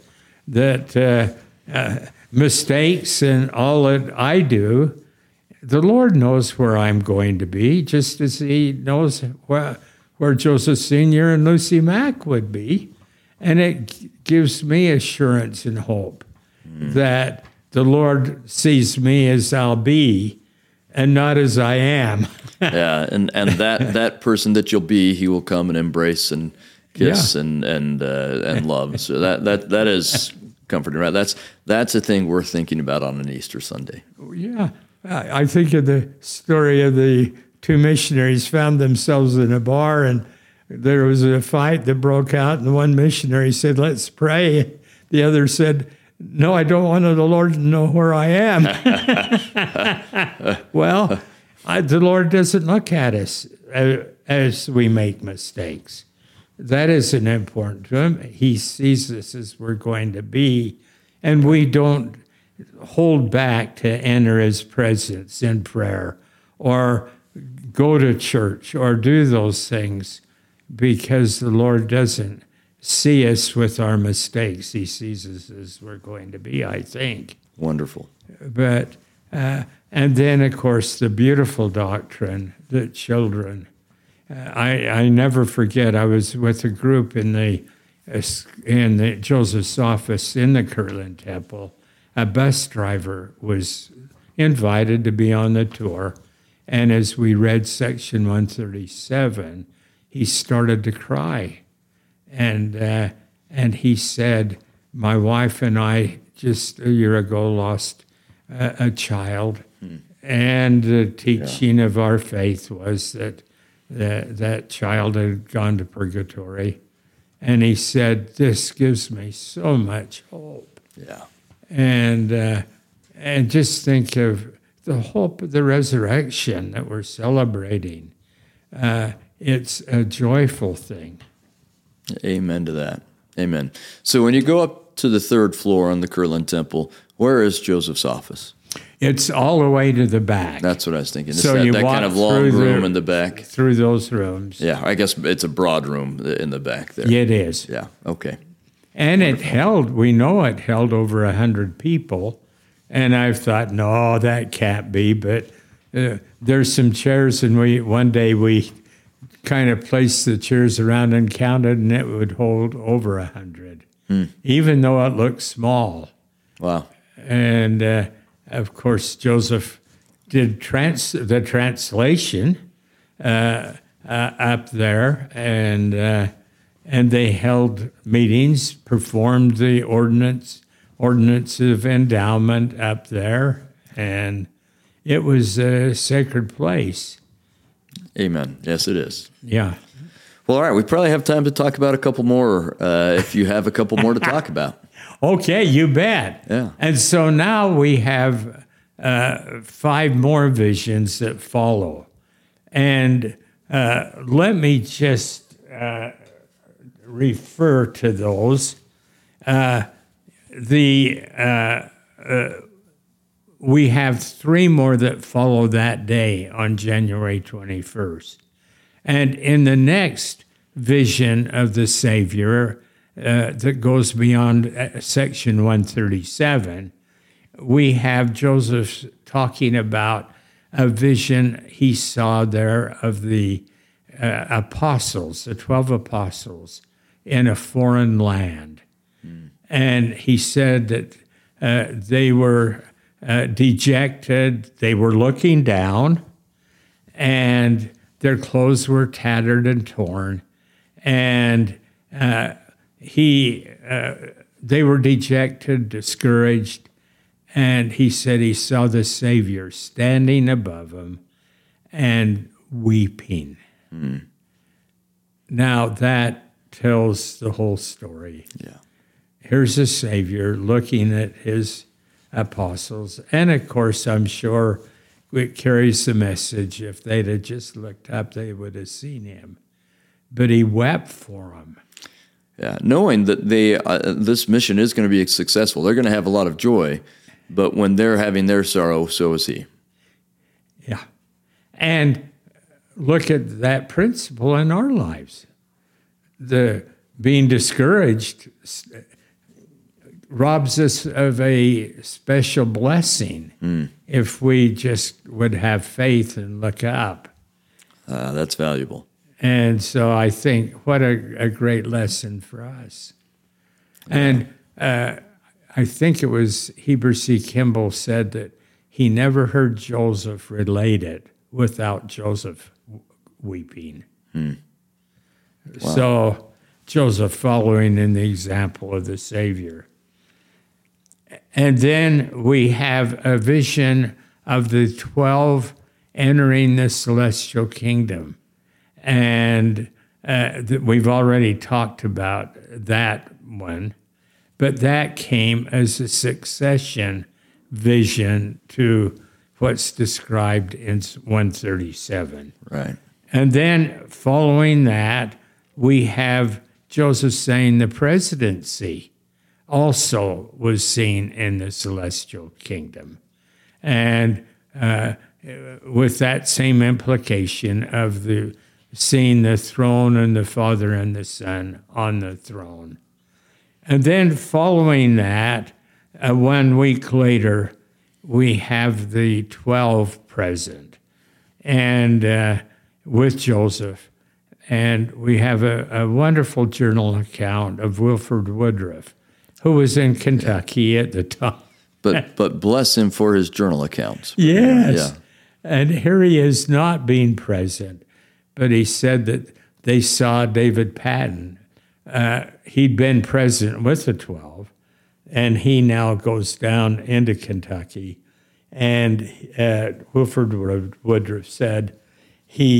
mistakes and all that I do, the Lord knows where I'm going to be, just as he knows where Joseph Sr. and Lucy Mack would be. And it gives me assurance and hope that the Lord sees me as I'll be and not as I am. Yeah, and that person that you'll be, he will come and embrace and kiss and love. So that is comforting, right? That's a thing worth thinking about on an Easter Sunday. Yeah, I think of the story of the two missionaries found themselves in a bar, and there was a fight that broke out, and one missionary said, "Let's pray." The other said, "No, I don't want the Lord to know where I am." Well, the Lord doesn't look at us as we make mistakes. That isn't important to him. He sees us as we're going to be, and we don't hold back to enter his presence in prayer or go to church or do those things because the Lord doesn't see us with our mistakes. He sees us as we're going to be, I think. Wonderful. But, and then, of course, the beautiful doctrine that children, I never forget, I was with a group in the Joseph's office in the Kirtland Temple. A bus driver was invited to be on the tour, and as we read section 137, he started to cry. And he said, "My wife and I just a year ago lost a child, and the teaching of our faith was that that child had gone to purgatory. And he said, "This gives me so much hope." Yeah. And just think of the hope of the resurrection that we're celebrating. It's a joyful thing. Amen to that. Amen. So when you go up to the third floor on the Kirtland Temple, where is Joseph's office? It's all the way to the back. That's what I was thinking. It's So you that walk kind of long through room in the back. Through those rooms. Yeah, I guess it's a broad room in the back there. It is. Yeah, okay. And we know it held over 100 people. And I've thought, no, that can't be. But there's some chairs, and one day we kind of placed the chairs around and counted, and it would hold over 100, even though it looked small. Wow. And of course, Joseph did the translation up there, and they held meetings, performed the ordinance of endowment up there, and it was a sacred place. Amen. Yes, it is. Yeah. Well, all right. We probably have time to talk about a couple more if you have a couple more to talk about. Okay, you bet. Yeah. And so now we have 5 more visions that follow. And let me just refer to those. We have 3 more that follow that day on January 21st. And in the next vision of the Savior that goes beyond section 137, we have Joseph talking about a vision he saw there of the apostles, the 12 apostles, in a foreign land. And he said that they were dejected, they were looking down, and their clothes were tattered and torn, and they were dejected, discouraged, and he said he saw the Savior standing above them and weeping. Now that tells the whole story. Yeah. Here's a Savior looking at his apostles. And of course, I'm sure it carries the message. If they'd have just looked up, they would have seen him. But he wept for them. Yeah, knowing that this mission is going to be successful. They're going to have a lot of joy. But when they're having their sorrow, so is he. Yeah. And look at that principle in our lives. The being discouraged robs us of a special blessing if we just would have faith and look up. That's valuable. And so I think what a great lesson for us. And I think it was Heber C. Kimball said that he never heard Joseph relate it without Joseph weeping. Wow. So Joseph following in the example of the Savior. And then we have a vision of the 12 entering the celestial kingdom. And we've already talked about that one. But that came as a succession vision to what's described in 137. Right. And then following that, we have Joseph saying the presidency also was seen in the celestial kingdom. And with that same implication of seeing the throne and the Father and the Son on the throne. And then following that, 1 week later, we have the 12 present and with Joseph. And we have a wonderful journal account of Wilford Woodruff, who was in Kentucky at the time. But bless him for his journal accounts. Yes. Yeah. And here he is not being present, but he said that they saw David Patton. He'd been present with the 12, and he now goes down into Kentucky. And Wilford Woodruff said he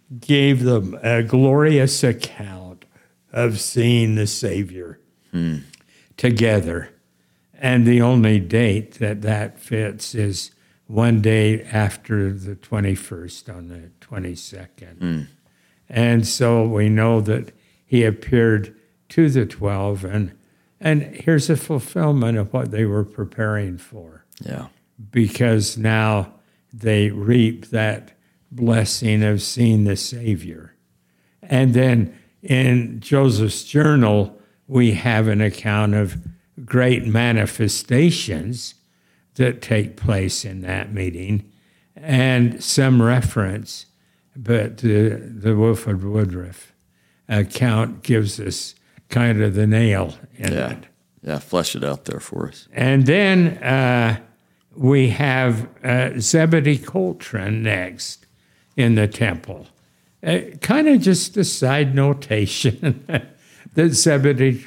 gave them a glorious account of seeing the Savior together. And the only date that fits is one day after the 21st, on the 22nd. And so we know that he appeared to the 12, and here's a fulfillment of what they were preparing for. Yeah. Because now they reap that blessing of seeing the Savior. And then in Joseph's journal, we have an account of great manifestations that take place in that meeting, and some reference, but the Wilford Woodruff account gives us kind of the nail in it. Yeah, flesh it out there for us. And then we have Zebedee Coltrane next in the temple. Kind of just a side notation that Zebedee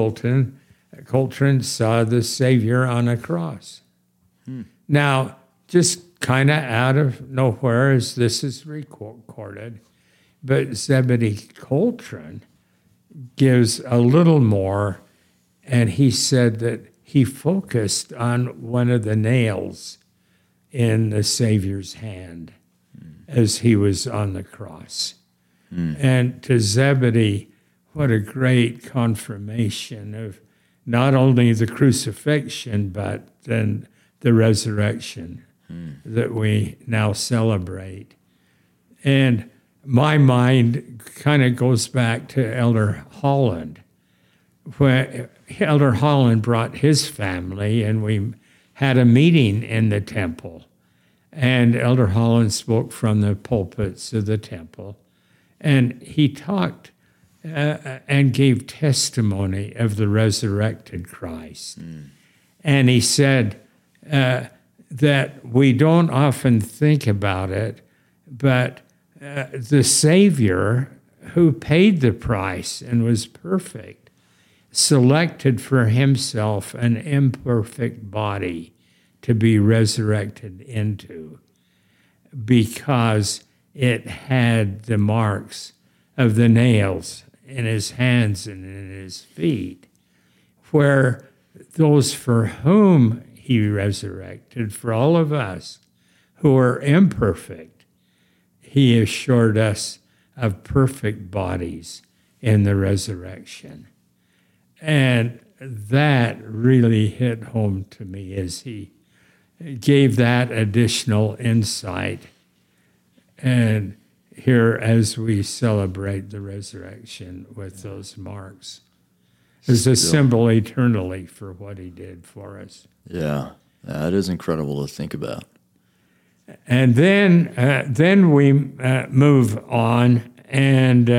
Coltrane saw the Savior on a cross. Now, just kind of out of nowhere, as this is recorded, but Zebedee Coltrane gives a little more, and he said that he focused on one of the nails in the Savior's hand as he was on the cross. And to Zebedee, what a great confirmation of not only the crucifixion, but then the resurrection that we now celebrate. And my mind kind of goes back to Elder Holland, where Elder Holland brought his family, and we had a meeting in the temple. And Elder Holland spoke from the pulpits of the temple, and he talked and gave testimony of the resurrected Christ. And he said that we don't often think about it, but the Savior, who paid the price and was perfect, selected for himself an imperfect body to be resurrected into, because it had the marks of the nails in his hands and in his feet, where those for whom he resurrected, for all of us who are imperfect, he assured us of perfect bodies in the resurrection. And that really hit home to me as he gave that additional insight. And here, as we celebrate the resurrection with those marks, is a symbol eternally for what he did for us. Yeah, it is incredible to think about. And then we move on, and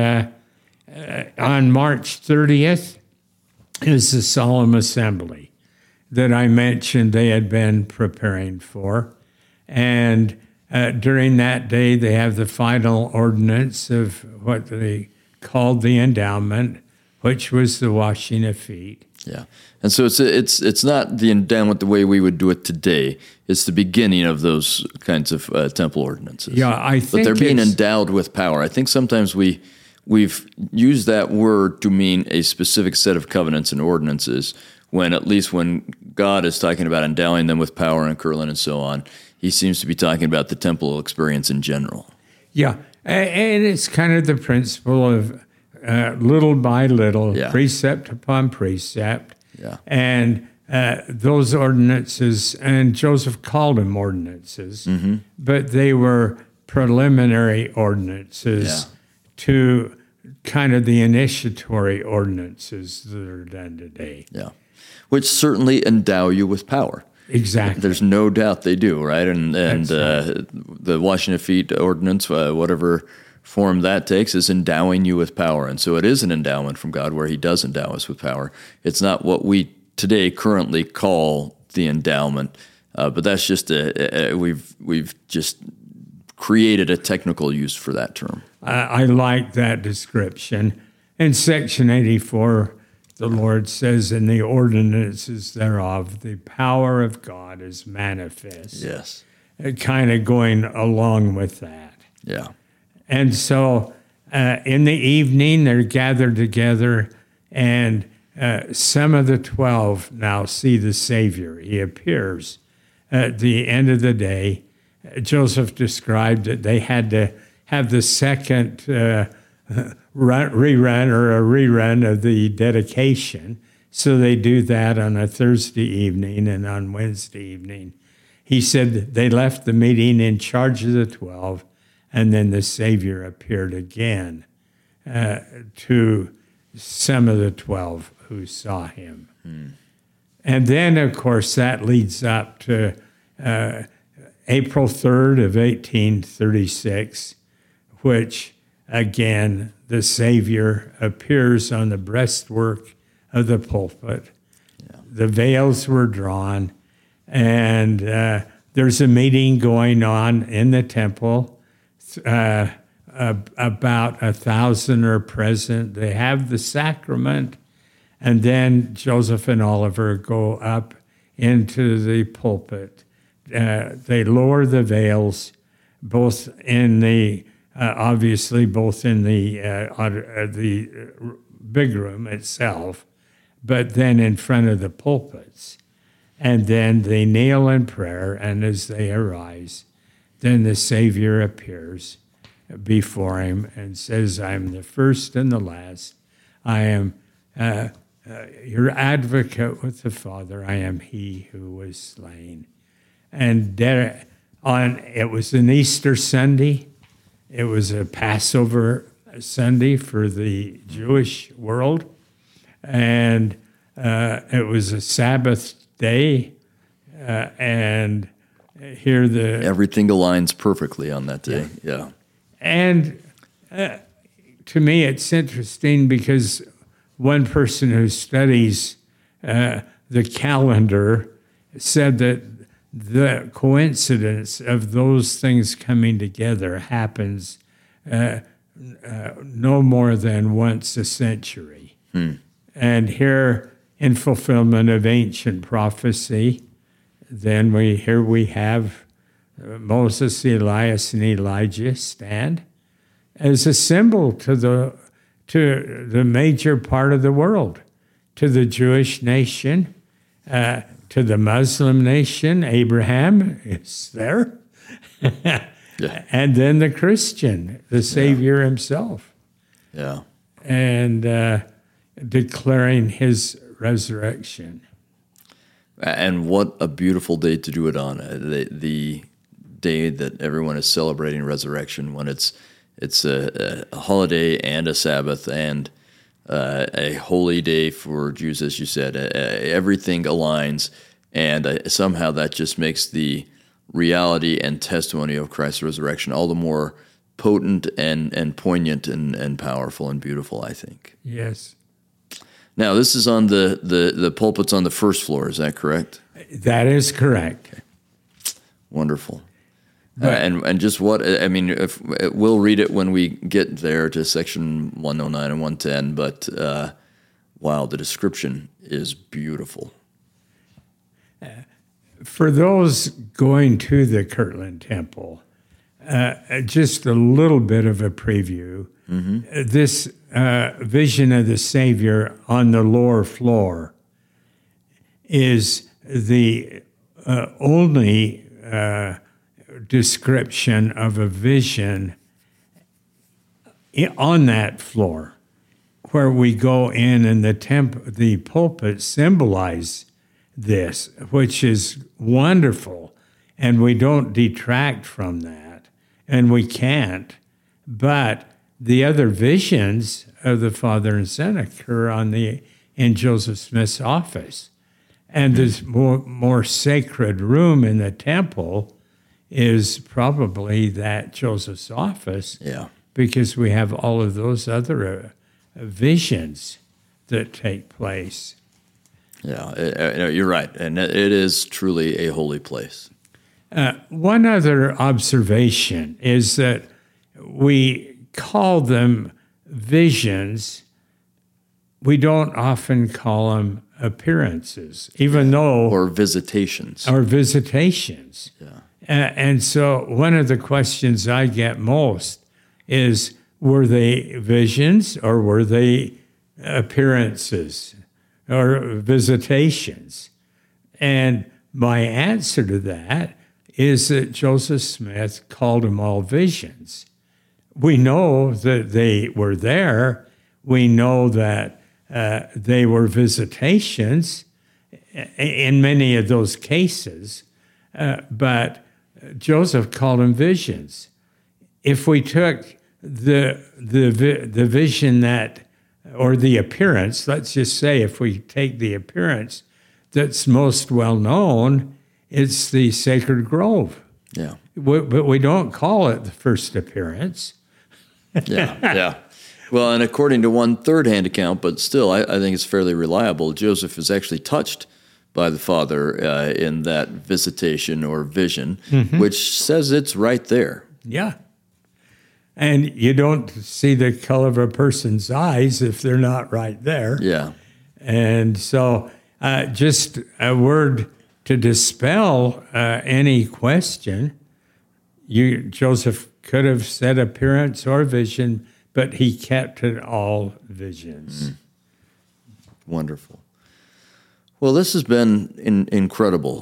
on March 30th is the solemn assembly that I mentioned they had been preparing for. And during that day, they have the final ordinance of what they called the endowment, which was the washing of feet. Yeah, and so it's not the endowment the way we would do it today. It's the beginning of those kinds of temple ordinances. Yeah, I think. But they're being endowed with power. I think sometimes we've used that word to mean a specific set of covenants and ordinances, when at least when God is talking about endowing them with power in Kirtland and so on, he seems to be talking about the temple experience in general. Yeah, and it's kind of the principle of little by little, precept upon precept. Yeah. And those ordinances, and Joseph called them ordinances, but they were preliminary ordinances to kind of the initiatory ordinances that are done today. Yeah, which certainly endow you with power. Exactly. There's no doubt they do, right? And right. The washing of feet ordinance, whatever form that takes, is endowing you with power. And so it is an endowment from God where he does endow us with power. It's not what we today currently call the endowment, but that's just we've just created a technical use for that term. I like that description. In section 84, the Lord says, in the ordinances thereof, the power of God is manifest. Yes. Kind of going along with that. Yeah. And so in the evening, they're gathered together, and some of the 12 now see the Savior. He appears at the end of the day. Joseph described that they had to have the second rerun of the dedication. So they do that on a Thursday evening and on Wednesday evening. He said they left the meeting in charge of the 12, and then the Savior appeared again to some of the 12 who saw him. And then, of course, that leads up to April 3rd of 1836, which, again, the Savior appears on the breastwork of the pulpit. Yeah. The veils were drawn, and there's a meeting going on in the temple. About 1,000 are present. They have the sacrament, and then Joseph and Oliver go up into the pulpit. They lower the veils, both in the obviously both in the big room itself, but then in front of the pulpits. And then they kneel in prayer, and as they arise, then the Savior appears before him and says, "I am the first and the last. I am your advocate with the Father. I am he who was slain." And it was an Easter Sunday. It was a Passover Sunday for the Jewish world. And it was a Sabbath day. And here everything aligns perfectly on that day. Yeah. And to me, it's interesting because one person who studies the calendar said that the coincidence of those things coming together happens no more than once a century. And here, in fulfillment of ancient prophecy, then we have Moses, Elias, and Elijah stand as a symbol to the major part of the world, to the Jewish nation, to the Muslim nation. Abraham is there, and then the Christian, the Savior himself, and declaring his resurrection. And what a beautiful day to do it on, the day that everyone is celebrating resurrection, when it's a holiday and a Sabbath and a holy day for Jews, as you said. Everything aligns, and somehow that just makes the reality and testimony of Christ's resurrection all the more potent and poignant and powerful and beautiful, I think. Yes. Now, this is on the pulpit's on the first floor, is that correct? That is correct. Okay. Wonderful. And just what, I mean, we'll read it when we get there to section 109 and 110, but wow, the description is beautiful. For those going to the Kirtland Temple, just a little bit of a preview. This vision of the Savior on the lower floor is the only description of a vision on that floor, where we go in, and the pulpit symbolize this, which is wonderful, and we don't detract from that, and we can't. But the other visions of the Father and Son occur in Joseph Smith's office, and this more sacred room in the temple is probably that Joseph's office, because we have all of those other visions that take place. Yeah, you're right, and it is truly a holy place. One other observation is that we call them visions. We don't often call them appearances, even though... Or visitations. Yeah. And so one of the questions I get most is, were they visions or were they appearances or visitations? And my answer to that is that Joseph Smith called them all visions. We know that they were there. We know that they were visitations in many of those cases, but Joseph called them visions. If we took the vision that, or the appearance, let's just say if we take the appearance that's most well known, it's the Sacred Grove. Yeah. But we don't call it the first appearance. Yeah. Well, and according to one third-hand account, but still, I think it's fairly reliable, Joseph is actually touched by the Father in that visitation or vision, which says it's right there. Yeah. And you don't see the color of a person's eyes if they're not right there. Yeah. And so just a word to dispel any question. Joseph could have said appearance or vision, but he kept it all visions. Wonderful. Well, this has been incredible.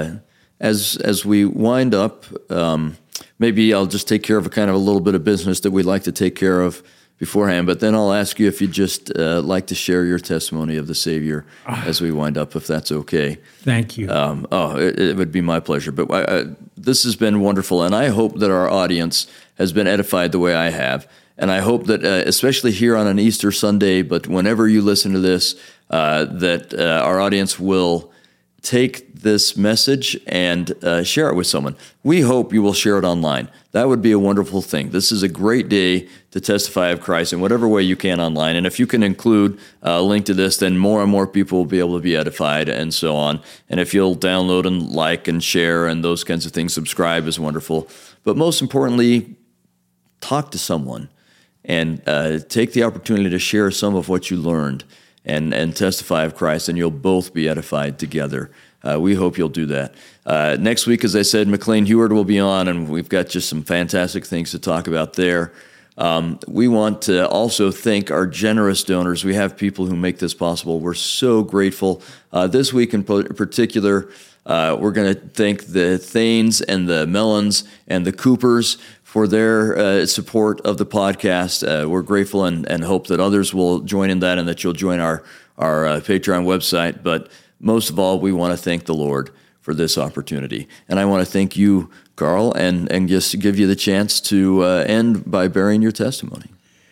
As we wind up, maybe I'll just take care of a little bit of business that we'd like to take care of beforehand, but then I'll ask you if you'd just like to share your testimony of the Savior as we wind up, if that's okay. Thank you. It would be my pleasure. But this has been wonderful, and I hope that our audience has been edified the way I have. And I hope that, especially here on an Easter Sunday, but whenever you listen to this, that our audience will take this message and share it with someone. We hope you will share it online. That would be a wonderful thing. This is a great day to testify of Christ in whatever way you can online. And if you can include a link to this, then more and more people will be able to be edified and so on. And if you'll download and like and share and those kinds of things, subscribe is wonderful. But most importantly, talk to someone and take the opportunity to share some of what you learned and testify of Christ, and you'll both be edified together. We hope you'll do that. Next week, as I said, McLean Heward will be on, and we've got just some fantastic things to talk about there. We want to also thank our generous donors. We have people who make this possible. We're so grateful. This week in particular, we're going to thank the Thanes and the Mellons and the Coopers for their support of the podcast. We're grateful and hope that others will join in that and that you'll join our Patreon website. But most of all, we want to thank the Lord for this opportunity. And I want to thank you, Carl, and just give you the chance to end by bearing your testimony.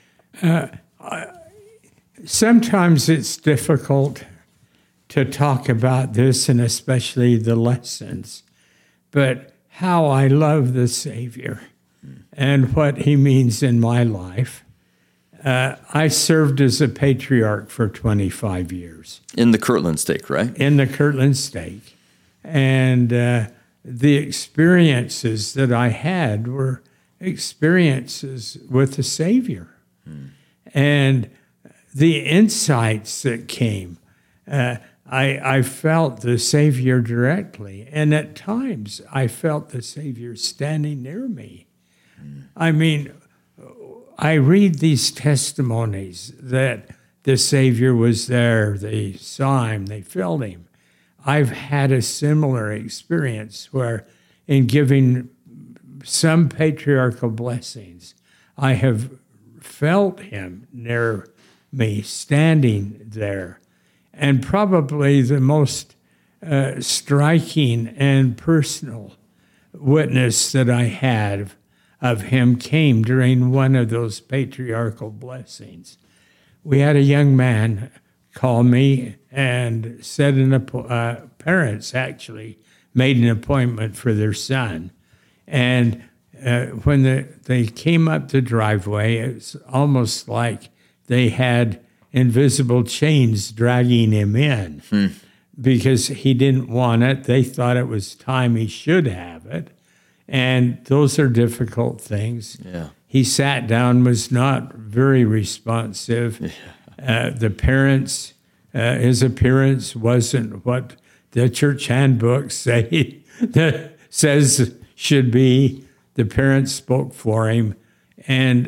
Sometimes it's difficult to talk about this, and especially the lessons, but how I love the Savior and what he means in my life. I served as a patriarch for 25 years. In the Kirtland Stake, right? In the Kirtland Stake. And the experiences that I had were experiences with the Savior. And the insights that came, I felt the Savior directly. And at times, I felt the Savior standing near me. I mean, I read these testimonies that the Savior was there, they saw him, they felt him. I've had a similar experience where in giving some patriarchal blessings, I have felt him near me, standing there. And probably the most striking and personal witness that I had of him came during one of those patriarchal blessings. We had a young man call me and said parents actually made an appointment for their son. And when they came up the driveway, it's almost like they had invisible chains dragging him in because he didn't want it. They thought it was time he should have it. And those are difficult things. Yeah. He sat down, was not very responsive. Yeah. The parents, his appearance wasn't what the church handbook says should be. The parents spoke for him. And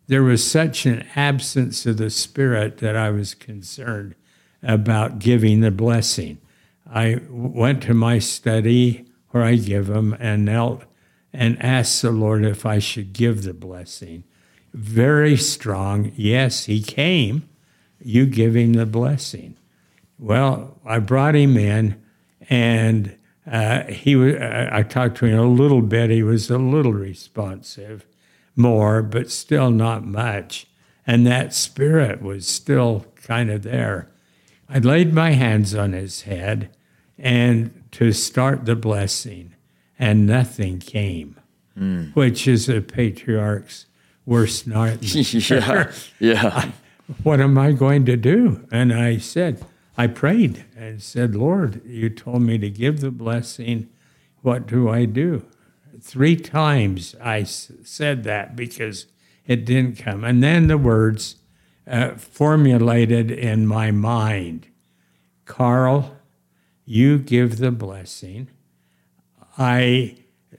there was such an absence of the Spirit that I was concerned about giving the blessing. I went to my study where I give them and knelt and asked the Lord if I should give the blessing. Very strong, yes, he came. You give him the blessing. Well, I brought him in, and I talked to him a little bit. He was a little responsive, more, but still not much. And that Spirit was still kind of there. I laid my hands on his head and to start the blessing, and nothing came, which is a patriarch's worst nightmare. Yeah. What am I going to do? And I prayed and said, Lord, you told me to give the blessing. What do I do? 3 times I said that because it didn't come. And then the words formulated in my mind, Carl, you give the blessing. I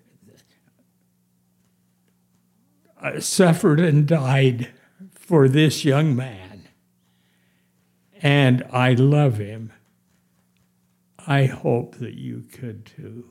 suffered and died for this young man, and I love him. I hope that you could too.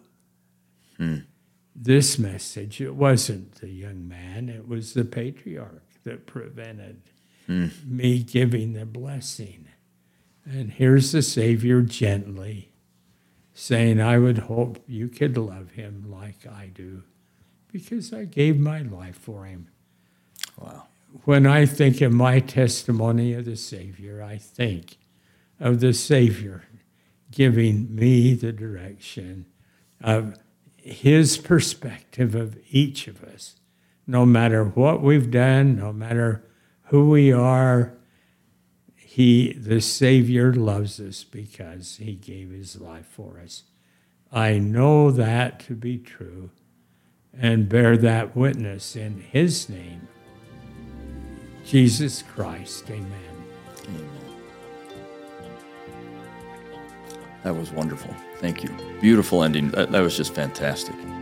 This message, it wasn't the young man, it was the patriarch that prevented me giving the blessing. And here's the Savior gently saying, I would hope you could love him like I do, because I gave my life for him. Wow. When I think of my testimony of the Savior, I think of the Savior giving me the direction of his perspective of each of us. No matter what we've done, no matter who we are, the Savior loves us because he gave his life for us. I know that to be true and bear that witness in his name, Jesus Christ. Amen. Amen. That was wonderful. Thank you. Beautiful ending. That was just fantastic.